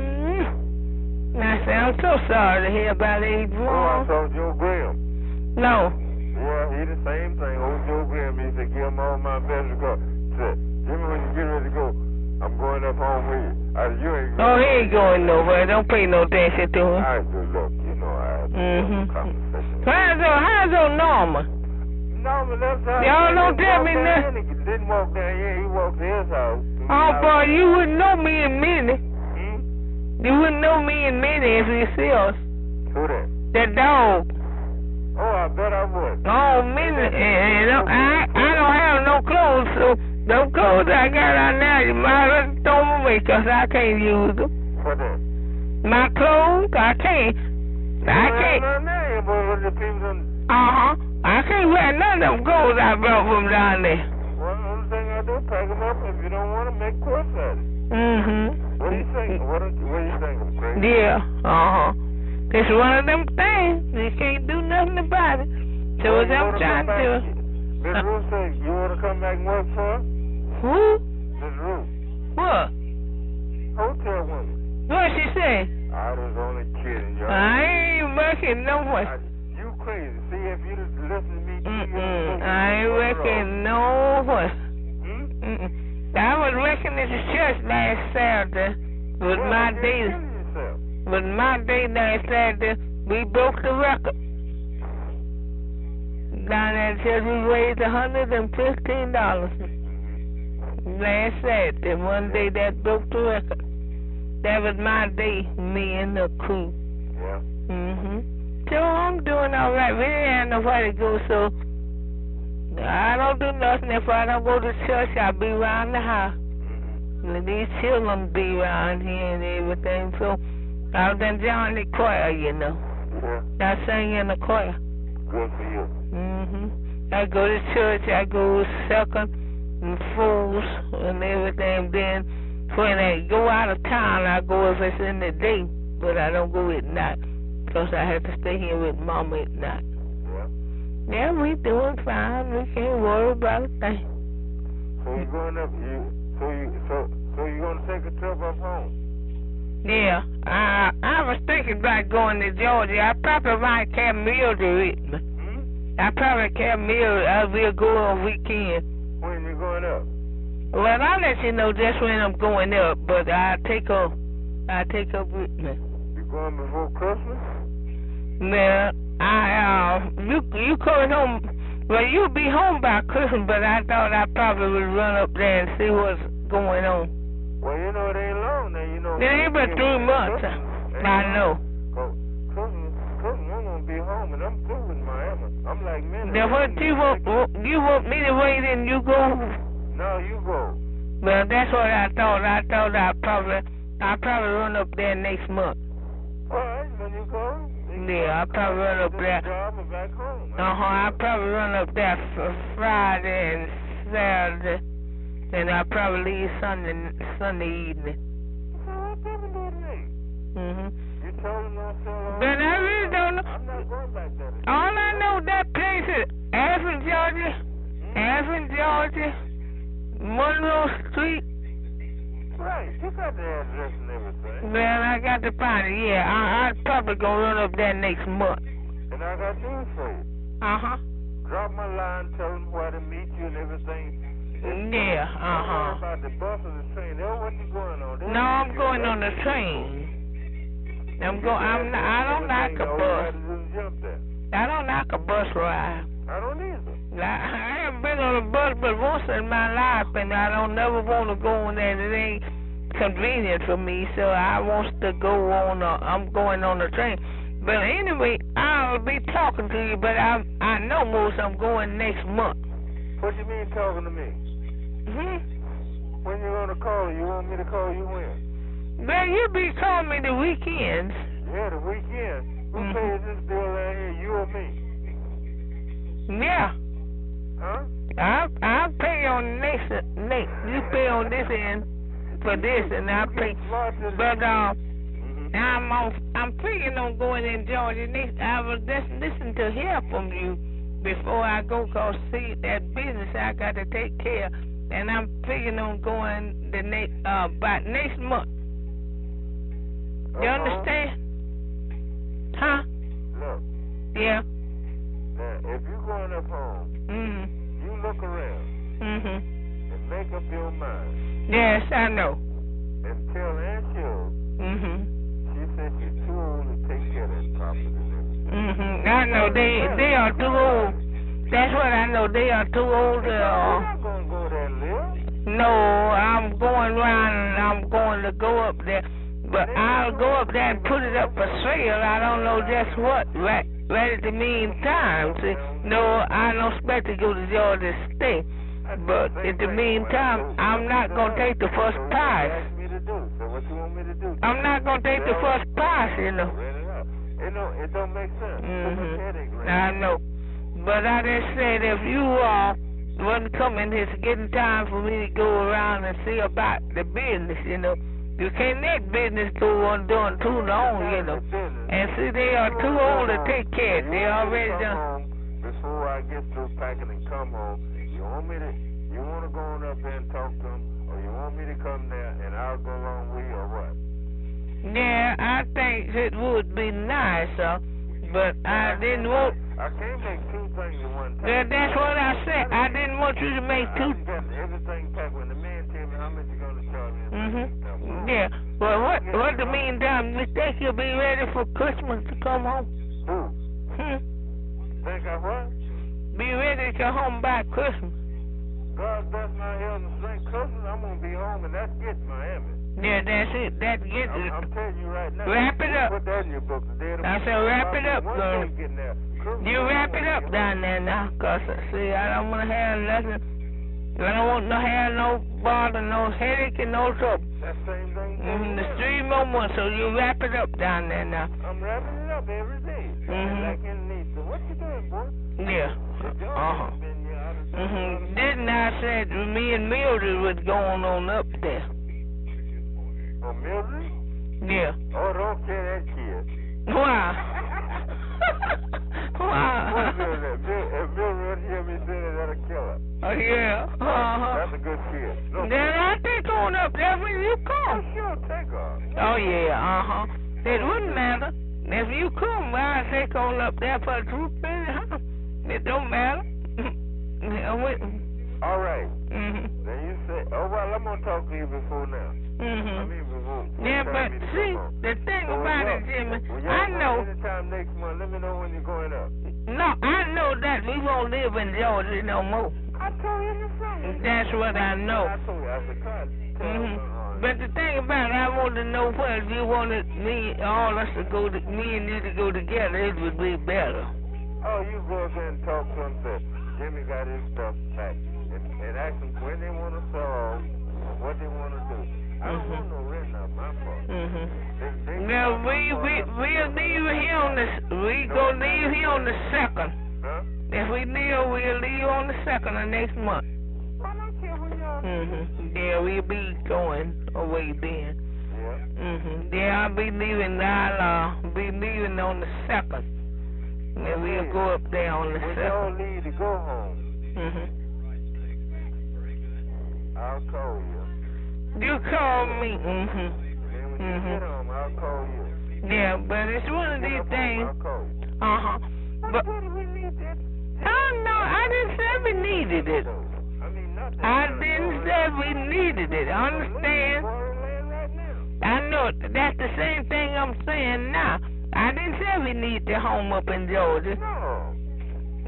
Mm-hmm. I said, I'm so sorry to hear about it, Oh, I Yvonne. saw Joe Graham. No. Yeah, he the same thing. Old Joe Graham, he said, give him all my best regards. Said, Jimmy, when you get ready to go, I'm going up home with you. I said, you ain't going. Oh, he ain't going nowhere. Don't pay no attention to him. I said, look, you know, I had to Mm-hmm. have a conversation. How's old, how's old Norma? Norman left out. Y'all don't tell me nothing. He didn't walk down here. He walked to his house. Oh, boy, you wouldn't know me in a minute. Hmm? You wouldn't know me in a minute if you see us. Who that? That dog. Oh, I bet I would. Oh, minute. And, and I, I don't have no clothes, so them clothes I got on now, you might as well throw them away, because I can't use them. What that? My clothes, I can't. I can't. No, no, no, boy, what the people done. Uh-huh. I can't wear none of them clothes I brought from down there. Well, the only thing I do, pack them up. If you don't want to make course at it. Mm-hmm. What do you think? What do, what do you think? I'm crazy? Yeah, uh-huh. It's one of them things. You can't do nothing about it. So Well, what you I'm wanna trying come to do. back- Miss Ruth said, you want to come back and work for her? Who? Miss Ruth. What? Hotel woman. What she say? I was only kidding, y'all. I ain't working no more. I, you crazy. See, if you'd have listened to me, two years Mm-mm. ago, I ain't you would've working wrong. no more. Hmm? Mm-mm. I was working at the church last Saturday with Well, my you ain't day. killing yourself. With my day last Saturday, we broke the record. Down at the church, we raised one hundred fifteen dollars. Last Saturday, one day that broke the record. That was my day, me and the crew. Yeah. Mhm. So I'm doing all right. We didn't have nowhere to go, so I don't do nothing. If I don't go to church, I'll be around the house. Mm-hmm. And these children be around here and everything. So I was in John the choir, you know. Yeah. I sing in the choir. Good for you. Mhm. I go to church. I go second and fourth and everything. Then when I go out of town, I go if it's in the day, but I don't go at night because I have to stay here with Mama at night. Yeah. Yeah, we doing fine. We can't worry about a thing. So you going up? You so you so so you gonna take a trip up home? Yeah, I I was thinking about going to Georgia. I probably might carry Mildred with me. Hmm? I probably carry Mildred. I will go on weekend. When you going up? Well, I'll let you know just when I'm going up, but I'll take her, I'll take her with me. You going before Christmas? Now, I, uh, you, you coming home, well, you'll be home by Christmas, but I thought I probably would run up there and see what's going on. Well, you know it ain't long now. You know. It ain't but three months. I know. Cause Christmas, Christmas, I'm gonna be home and I'm through with Miami. I'm like, man. Then what you want, you want me to wait and you go? No, you go. Well, that's what I thought. I thought I'd probably, I'll probably run up there next month. All right, when you go. Yeah, I'll probably run up there. Job and back home. Uh-huh, I'll probably run up there for Friday and Saturday. And I'll probably leave Sunday Sunday evening. So what happened to me? Mm-hmm. You told him not so long. But I really don't know. I'm not going back there. All I know, that place is Athens, Georgia. Athens, Georgia. Monroe Street. Right, you got the address and everything. Well, I got to find it, yeah. I, I'm probably going to run up there next month. And I got news for you. Uh-huh. Drop my line, tell them where to meet you and everything. Yeah, Don't uh-huh. worry about the bus or the train. They know what you're going on. They'll No, I'm meet you. going They'll on the meet you. train. I'm going, I'm not, I don't like a Everything, all you bus. gotta do is jump there. I don't like a bus ride. I don't either. I, I haven't been on a bus but once in my life, and I don't never want to go on there. It ain't convenient for me, so I want to go on. A, I'm going on the train. But anyway, I'll be talking to you. But I I know most I'm going next month. What you mean talking to me? Hmm. When you gonna call? You want me to call you when? Well, you be calling me the weekends. Yeah, the weekend. Who Mhm. pays this bill down here? You or me? Yeah. Huh? I'll, I'll pay on the next, next. You pay on this end for this, and I'll pay. But uh, I'm on, I'm thinking on going in Georgia next. I will just listen to hear from you before I go, cause see that business I got to take care. And I'm thinking on going the next, uh, about next month. You Uh-huh. understand? Huh? Look. Yeah. Now, if you're going up home, Mhm. you look around Mhm. and make up your mind. Yes, I know. And tell Aunt Cheryl Mhm. she said she's too old to take care of that property and everything. Mhm. I know they they are too old. That's what I know. They are too old to. You're Uh, not gonna go there and live. no, I'm going around and I'm going to go up there, but I'll go up there and put it up for sale. I don't know just what. Right, right at the meantime. See, no, I don't expect to go to Georgia State, but in the meantime, I'm not gonna take the first prize. Ask me to do. So what you want me to do? I'm not gonna take the first prize, you know. Rent it out. It don't. It don't make sense. Mhm. Headache, right? I know. But I just said if you uh wasn't coming, it's getting time for me to go around and see about the business, you know. You can't let business go on doing too long, you know. And see, they are too old to take care. They already come done. home before I get through packing and come home. You want me to? You want to go on up there and talk to them, or you want me to come there and I'll go along with you, or what? Yeah, I think it would be nice, uh, but I didn't want. I can't make two things at one time. Yeah, that's what I said. I didn't want you to make two. I got everything packed. When the man tell me how much you gonna charge me, Mhm. Yeah. Well, what? What the meantime? You think you'll be ready for Christmas to come home? Who? Hmm. Think I what? Be ready to come home by Christmas. God bless my health and strength. Christmas, I'm gonna be home, and that's it, Miami. Yeah, that's it. That gets I'm, it. I'm telling you right now. Wrap it up. Put that in your book. The day of the I said wrap it up, One girl. day getting there. Christmas, You wrap I'm it gonna up be down home. there now, cause see, I don't want to have nothing. I don't want to have no bother, no headache, and no trouble. That same thing. Mm-hmm. The three more months, so you wrap it up down there now. I'm wrapping it up every day. Mhm. Like in Lisa. What you doing, boy? Yeah. Your Uh huh. been here out of town. Mhm. Didn't I say me and Mildred was going on up there? Oh, Mildred? Yeah. Oh, don't kill that kid. Why? What Why? Mildred? Mil- If Mildred hear me say that, that'll kill her. Oh yeah. Uh huh. That's a good kid. No, Then I take on up there when you oh, come. sure, take her. Oh yeah. Uh huh. It wouldn't matter if you come. I take on up there for the troop anyhow. It don't matter. Yeah, wait. All right. Mhm. Then you say, oh, well, I'm going to talk to you before now. I Mhm. mean, before. Yeah, before but time me to see, come home. the thing So when about y'all- it, Jimmy, when y'all I going know. Anytime next month, let me know when you're going up. No, I know that we won't live in Georgia no more. I told you the same. That's what I know. I told you, I said, God, tell Mhm. her, uh, But the thing about it, I want to know where if you wanted me, all us to go, to, me and you to go together, it would be better. oh, you go up there and talk to him, say, Jimmy got his stuff back. And, and ask them when they want to sell, what they want to do. I don't Mhm. want no rent out my part. Mhm. They, they Now we we we'll leave here on the we gonna leave here on the second. Huh? If we leave, we'll leave on the second of next month. I don't care when y'all Mhm. Yeah, we'll be going away then. Yeah. Mhm. Yeah, I'll be leaving. I'll uh, be leaving on the second. And we'll go up there on the When y'all second. leave to go home, Mhm. I'll call you. You call me. Mhm. And then when you Mhm. get home, I'll call you. Yeah, but it's one of Get these up home, things. I'll call you. Uh huh. But What do we need that? oh no, I didn't say we needed it. I mean, not that I kind of didn't story. say we needed it. Understand? Borderland right now. I know that's the same thing I'm saying now. I didn't say we need the home up in Georgia. No,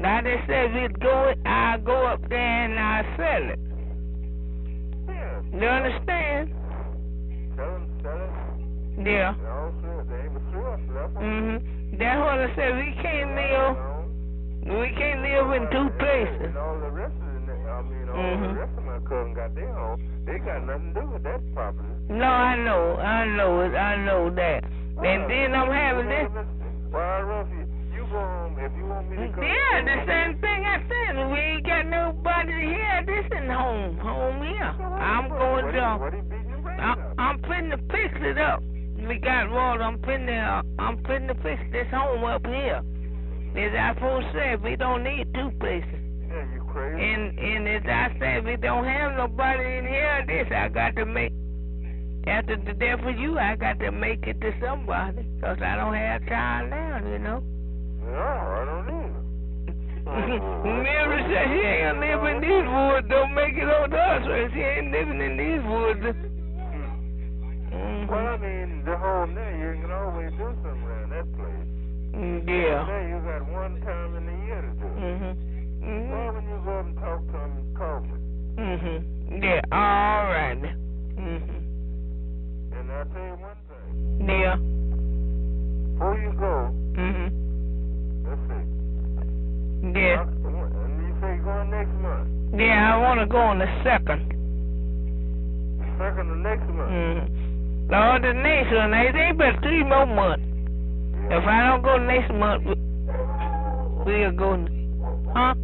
Now they said we'd go it, I'll go up there and I'll sell it. Yeah. You understand? Sell them, sell it. Yeah. They all sell. They ain't but three of us left. Mhm. That's what I said. We can't live. We can't live in two places. And all the rest of the, I mean, all Mhm. the rest of my cousins got their home. They got nothing to do with that property. No, I know, I know it, I know that. And then I'm having this. Well, Ruff, you, you go home if you want me to come. Yeah, the same thing I said. We ain't got nobody here. This in home, home here. I'm going to. What he beating your brains I'm, out? I'm finna to fix it up. We got water. I'm finna. Uh, I'm finna to fix this home up here. As I first said, we don't need two places. Yeah, you crazy. And and as I said, we don't have nobody in here. This I got to make. After the death of you, I got to make it to somebody, because I don't have child now, you know. No, I don't either. Mary said she ain't live in these woods. Don't make it on us. She ain't living in these woods. Mm-hmm. Well, I mean, the whole day, you can always do something around that place. Mm, yeah. There you got one time in the year to do it. Mm-hmm. Mm-hmm. Well, when you go up and talk to him, call me. Mm-hmm. Yeah, all right. Mm-hmm. And I'll tell you one thing. Yeah. Before you go, Mm-hmm. let's see. Yeah. And you say you're going next month. Yeah, I want to go on the second. The second of next month. Mm-hmm. No, the next one, it ain't but three more months. Yeah. If I don't go next month, we- we'll go. Huh?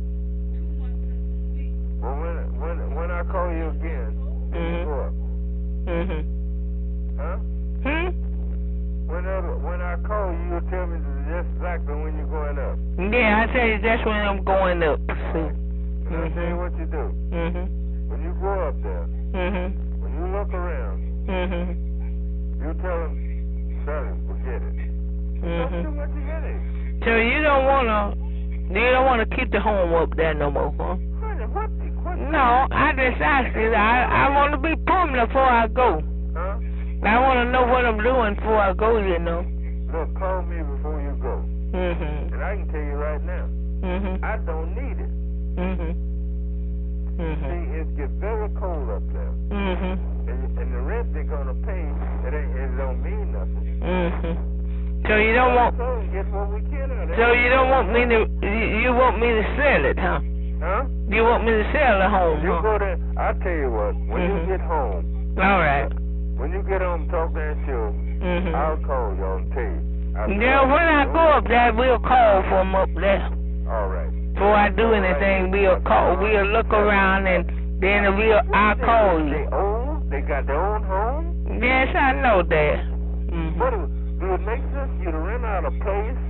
Well, when when when I call you again, Mm-hmm. go up. Mm-hmm. Huh? Hmm? Whenever when I call you, you'll tell me just exactly when you're going up. Yeah, I tell you that's when I'm going up. See? And I'll tell you what you do. Mm-hmm. When you go up there, Mm-hmm. when you look around, Mm-hmm. you tell them, sell it, forget it. That's Mm-hmm. too much of a headache. So you don't wanna, you don't wanna keep the home up there no more, huh? Honey, what the, what the, No, I just asked you. I I want to be permanent before I go. huh? I want to know what I'm doing before I go. You know. Look, call me before you go. Mhm. And I can tell you right now, Mhm. I don't need it. Mhm. Mhm. See, it gets very cold up there. Mhm. And, and the rent they're going to pay, it, ain't, it don't mean nothing. Mhm. So you don't want. So get what we can out of So it. you don't want me to. You, you want me to sell it, huh? Huh? You want me to sell the home, You huh? go there, I'll tell you what, when Mhm. you get home, All right. when you get home, talk to that show, Mhm. I'll call y'all and tell you. I'll Yeah, call when you. I go up there, we'll call for 'em up there. All right. Before I do anything, we'll call. We'll look around and then we'll. I'll call They you. own, they got their own home? Yes, I know that. What Mhm. do, do it make sense for you to rent out a place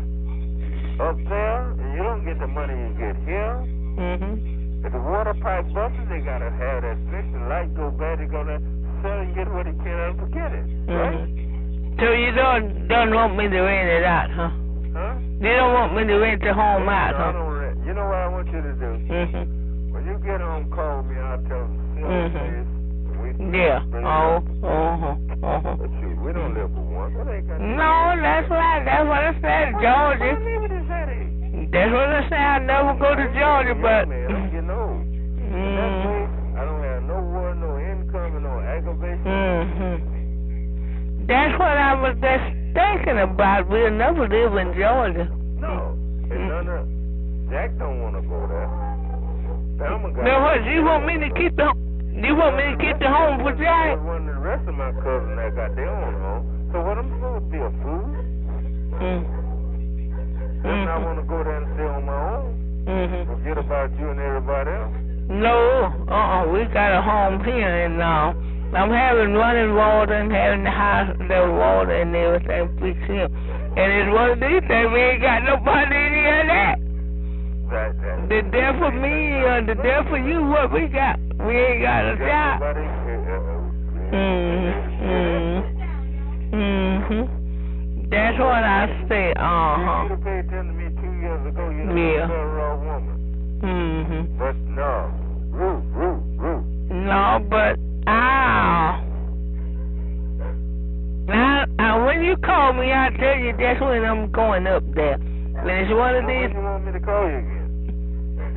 up there and you don't get the money you get here? Mhm. If the water pipe busts, they gotta have that fixed. The light go bad, they're gonna sell and get what they can and forget it, right? Mhm. So you don't don't want me to rent it out, huh? Huh? You don't want me to rent the home no, out, I huh? don't rent. You know what I want you to do? Mhm. When you get home, call me. I'll tell them sell the Mhm. place. and We Yeah. bring it Oh. up. Uh huh. Uh huh. But shoot, we don't live for one. That ain't got No, that's right. That's what I said, Georgia. Why live with this headache? That's what I said. I never go to Georgia, but. Man, I'm getting old. That Mm. place, I don't have no work, no income, and no aggravation. Mhm. That's what I was just thinking about. We'll never live in Georgia. No. And none of Jack don't want to go there. Thelma got Now what? You want me to keep the? You want me to keep the home for Jack? One of the rest of my cousins that got their own home. So what I'm supposed to be a fool? Mm. Then I want to go there and stay on my own. Mhm. Forget about you and everybody else. No, uh-uh, we got a home here, and uh, I'm having running water and having the house, the water and everything fixed here. And it's one of these things, we ain't got nobody in here that. That, that. The death of me or the death of you, what we got? We ain't got a job. Everybody, uh, uh, Mm-hmm. Mm-hmm. That's what I say, You uh-huh. should have paid attention to me two years ago. You know, Yeah. you're a raw woman. Mm-hmm. But no. Ruth, Ruth, Ruth. No, but, ah. Now, uh, when you call me, I'll tell you that's when I'm going up there. And it's one of When these, you want me to call you again?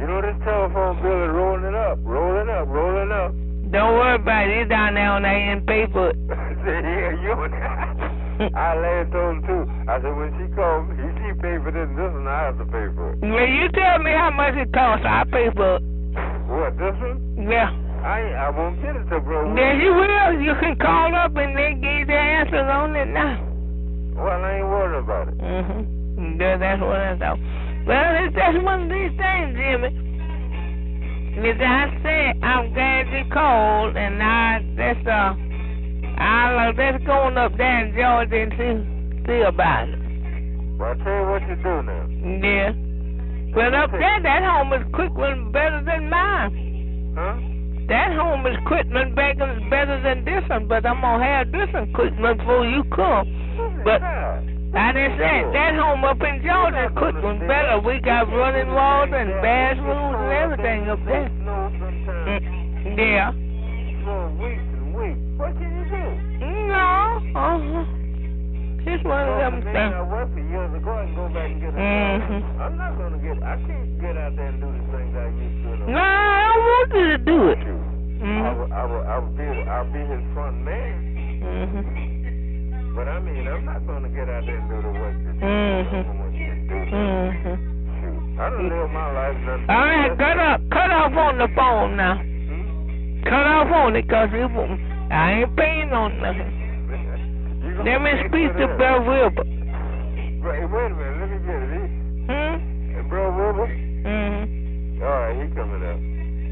You know this telephone bill is rolling up, rolling up, rolling up. Don't worry about it. It's down there on that end paper. Yeah, you. I laughed on him too. I said when she calls me, she pay for this and this, and I have to pay for it. Well, you tell me how much it costs. I pay for it. What, this one? Yeah. I ain't, I won't get it till bro. Yes, you will. You can call up and they give you the answers on it now. Well, I ain't worried about it. Mm-hmm. Yeah, that's what I thought. Well, it's just one of these things, Jimmy. As I said, I'm glad you called, and I that's uh, I'll uh, let's go on up there in Georgia and see see about it. Well, I tell you what you do now. Yeah. But up there, that home is equipment better than mine. Huh? That home is equipment better than this one, but I'm gonna have this equipment before you come. But I didn't say that home up in Georgia is equipment better. We got running water and bathrooms and everything up there. Mm, yeah. For weeks and weeks. What can you do? No. Uh-huh. Just one of them things. I worked for years ago. I can go back and get a mm-hmm. I'm not gonna get. I can't get out there and do the things I used to. No, I don't want you to do it. Mm-hmm. I will. I will. I will be. I'll be his front man. Mm-hmm. But I mean, I'm not gonna get out there and do the work that you mm-hmm. want you to do. Mm-hmm. Shoot, I don't live my life. Nothing. All right, cut off. Cut off on the phone now. Hmm? Cut off on it, cause it won't. I ain't paying on nothing. Let me speak to Bill Wilbur. Wait, wait a minute, let me get it. He, hmm? And Bill Wilbur? Mm-hmm. All right, he coming up.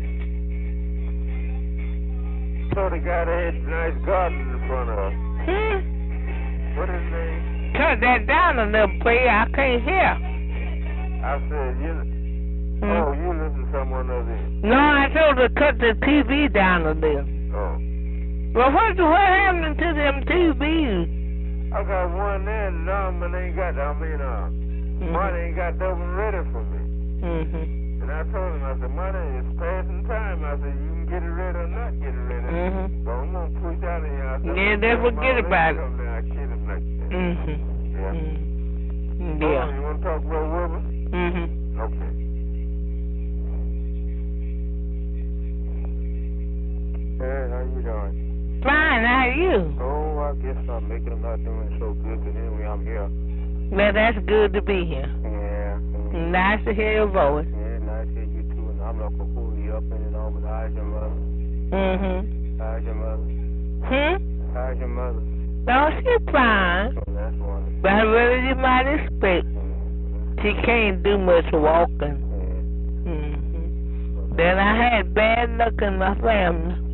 So the guy that had a nice garden in front of her. Hmm? What his name? Cut that down a little, please. I can't hear. I said, you. Hmm? Oh, you listen to someone else in. No, I told her to cut the T V down a little. Oh. Well, what what happened to them T Vs? I got one there, and none ain't got. I mean, uh, mm-hmm. money ain't got double ready for me. Mm-hmm. And I told him, I said, money is passing time. I said, you can get it ready or not get it ready. Mm-hmm. So I'm gonna push out of here. I said, yeah, they forget about it. I kid him like that. Mm-hmm. Yeah. Mm-hmm. Yeah. Oh, you wanna talk about Wilbur? Mm-hmm. Okay. Hey, how you doing? Fine, how are you? Oh, I guess I'm making them not doing so good, but anyway, I'm here. Well, that's good to be here. Yeah. Mm-hmm. Nice to hear your voice. Yeah, nice to hear you too, and I'm not gonna pull you up and all, but how's your mother? Mm-hmm. How's your mother? Hmm? How's your mother? No, she's fine. Oh, that's wonderful. But really, you might expect. Mm-hmm. She can't do much walking. Yeah. Mm-hmm. Then I had bad luck in my family.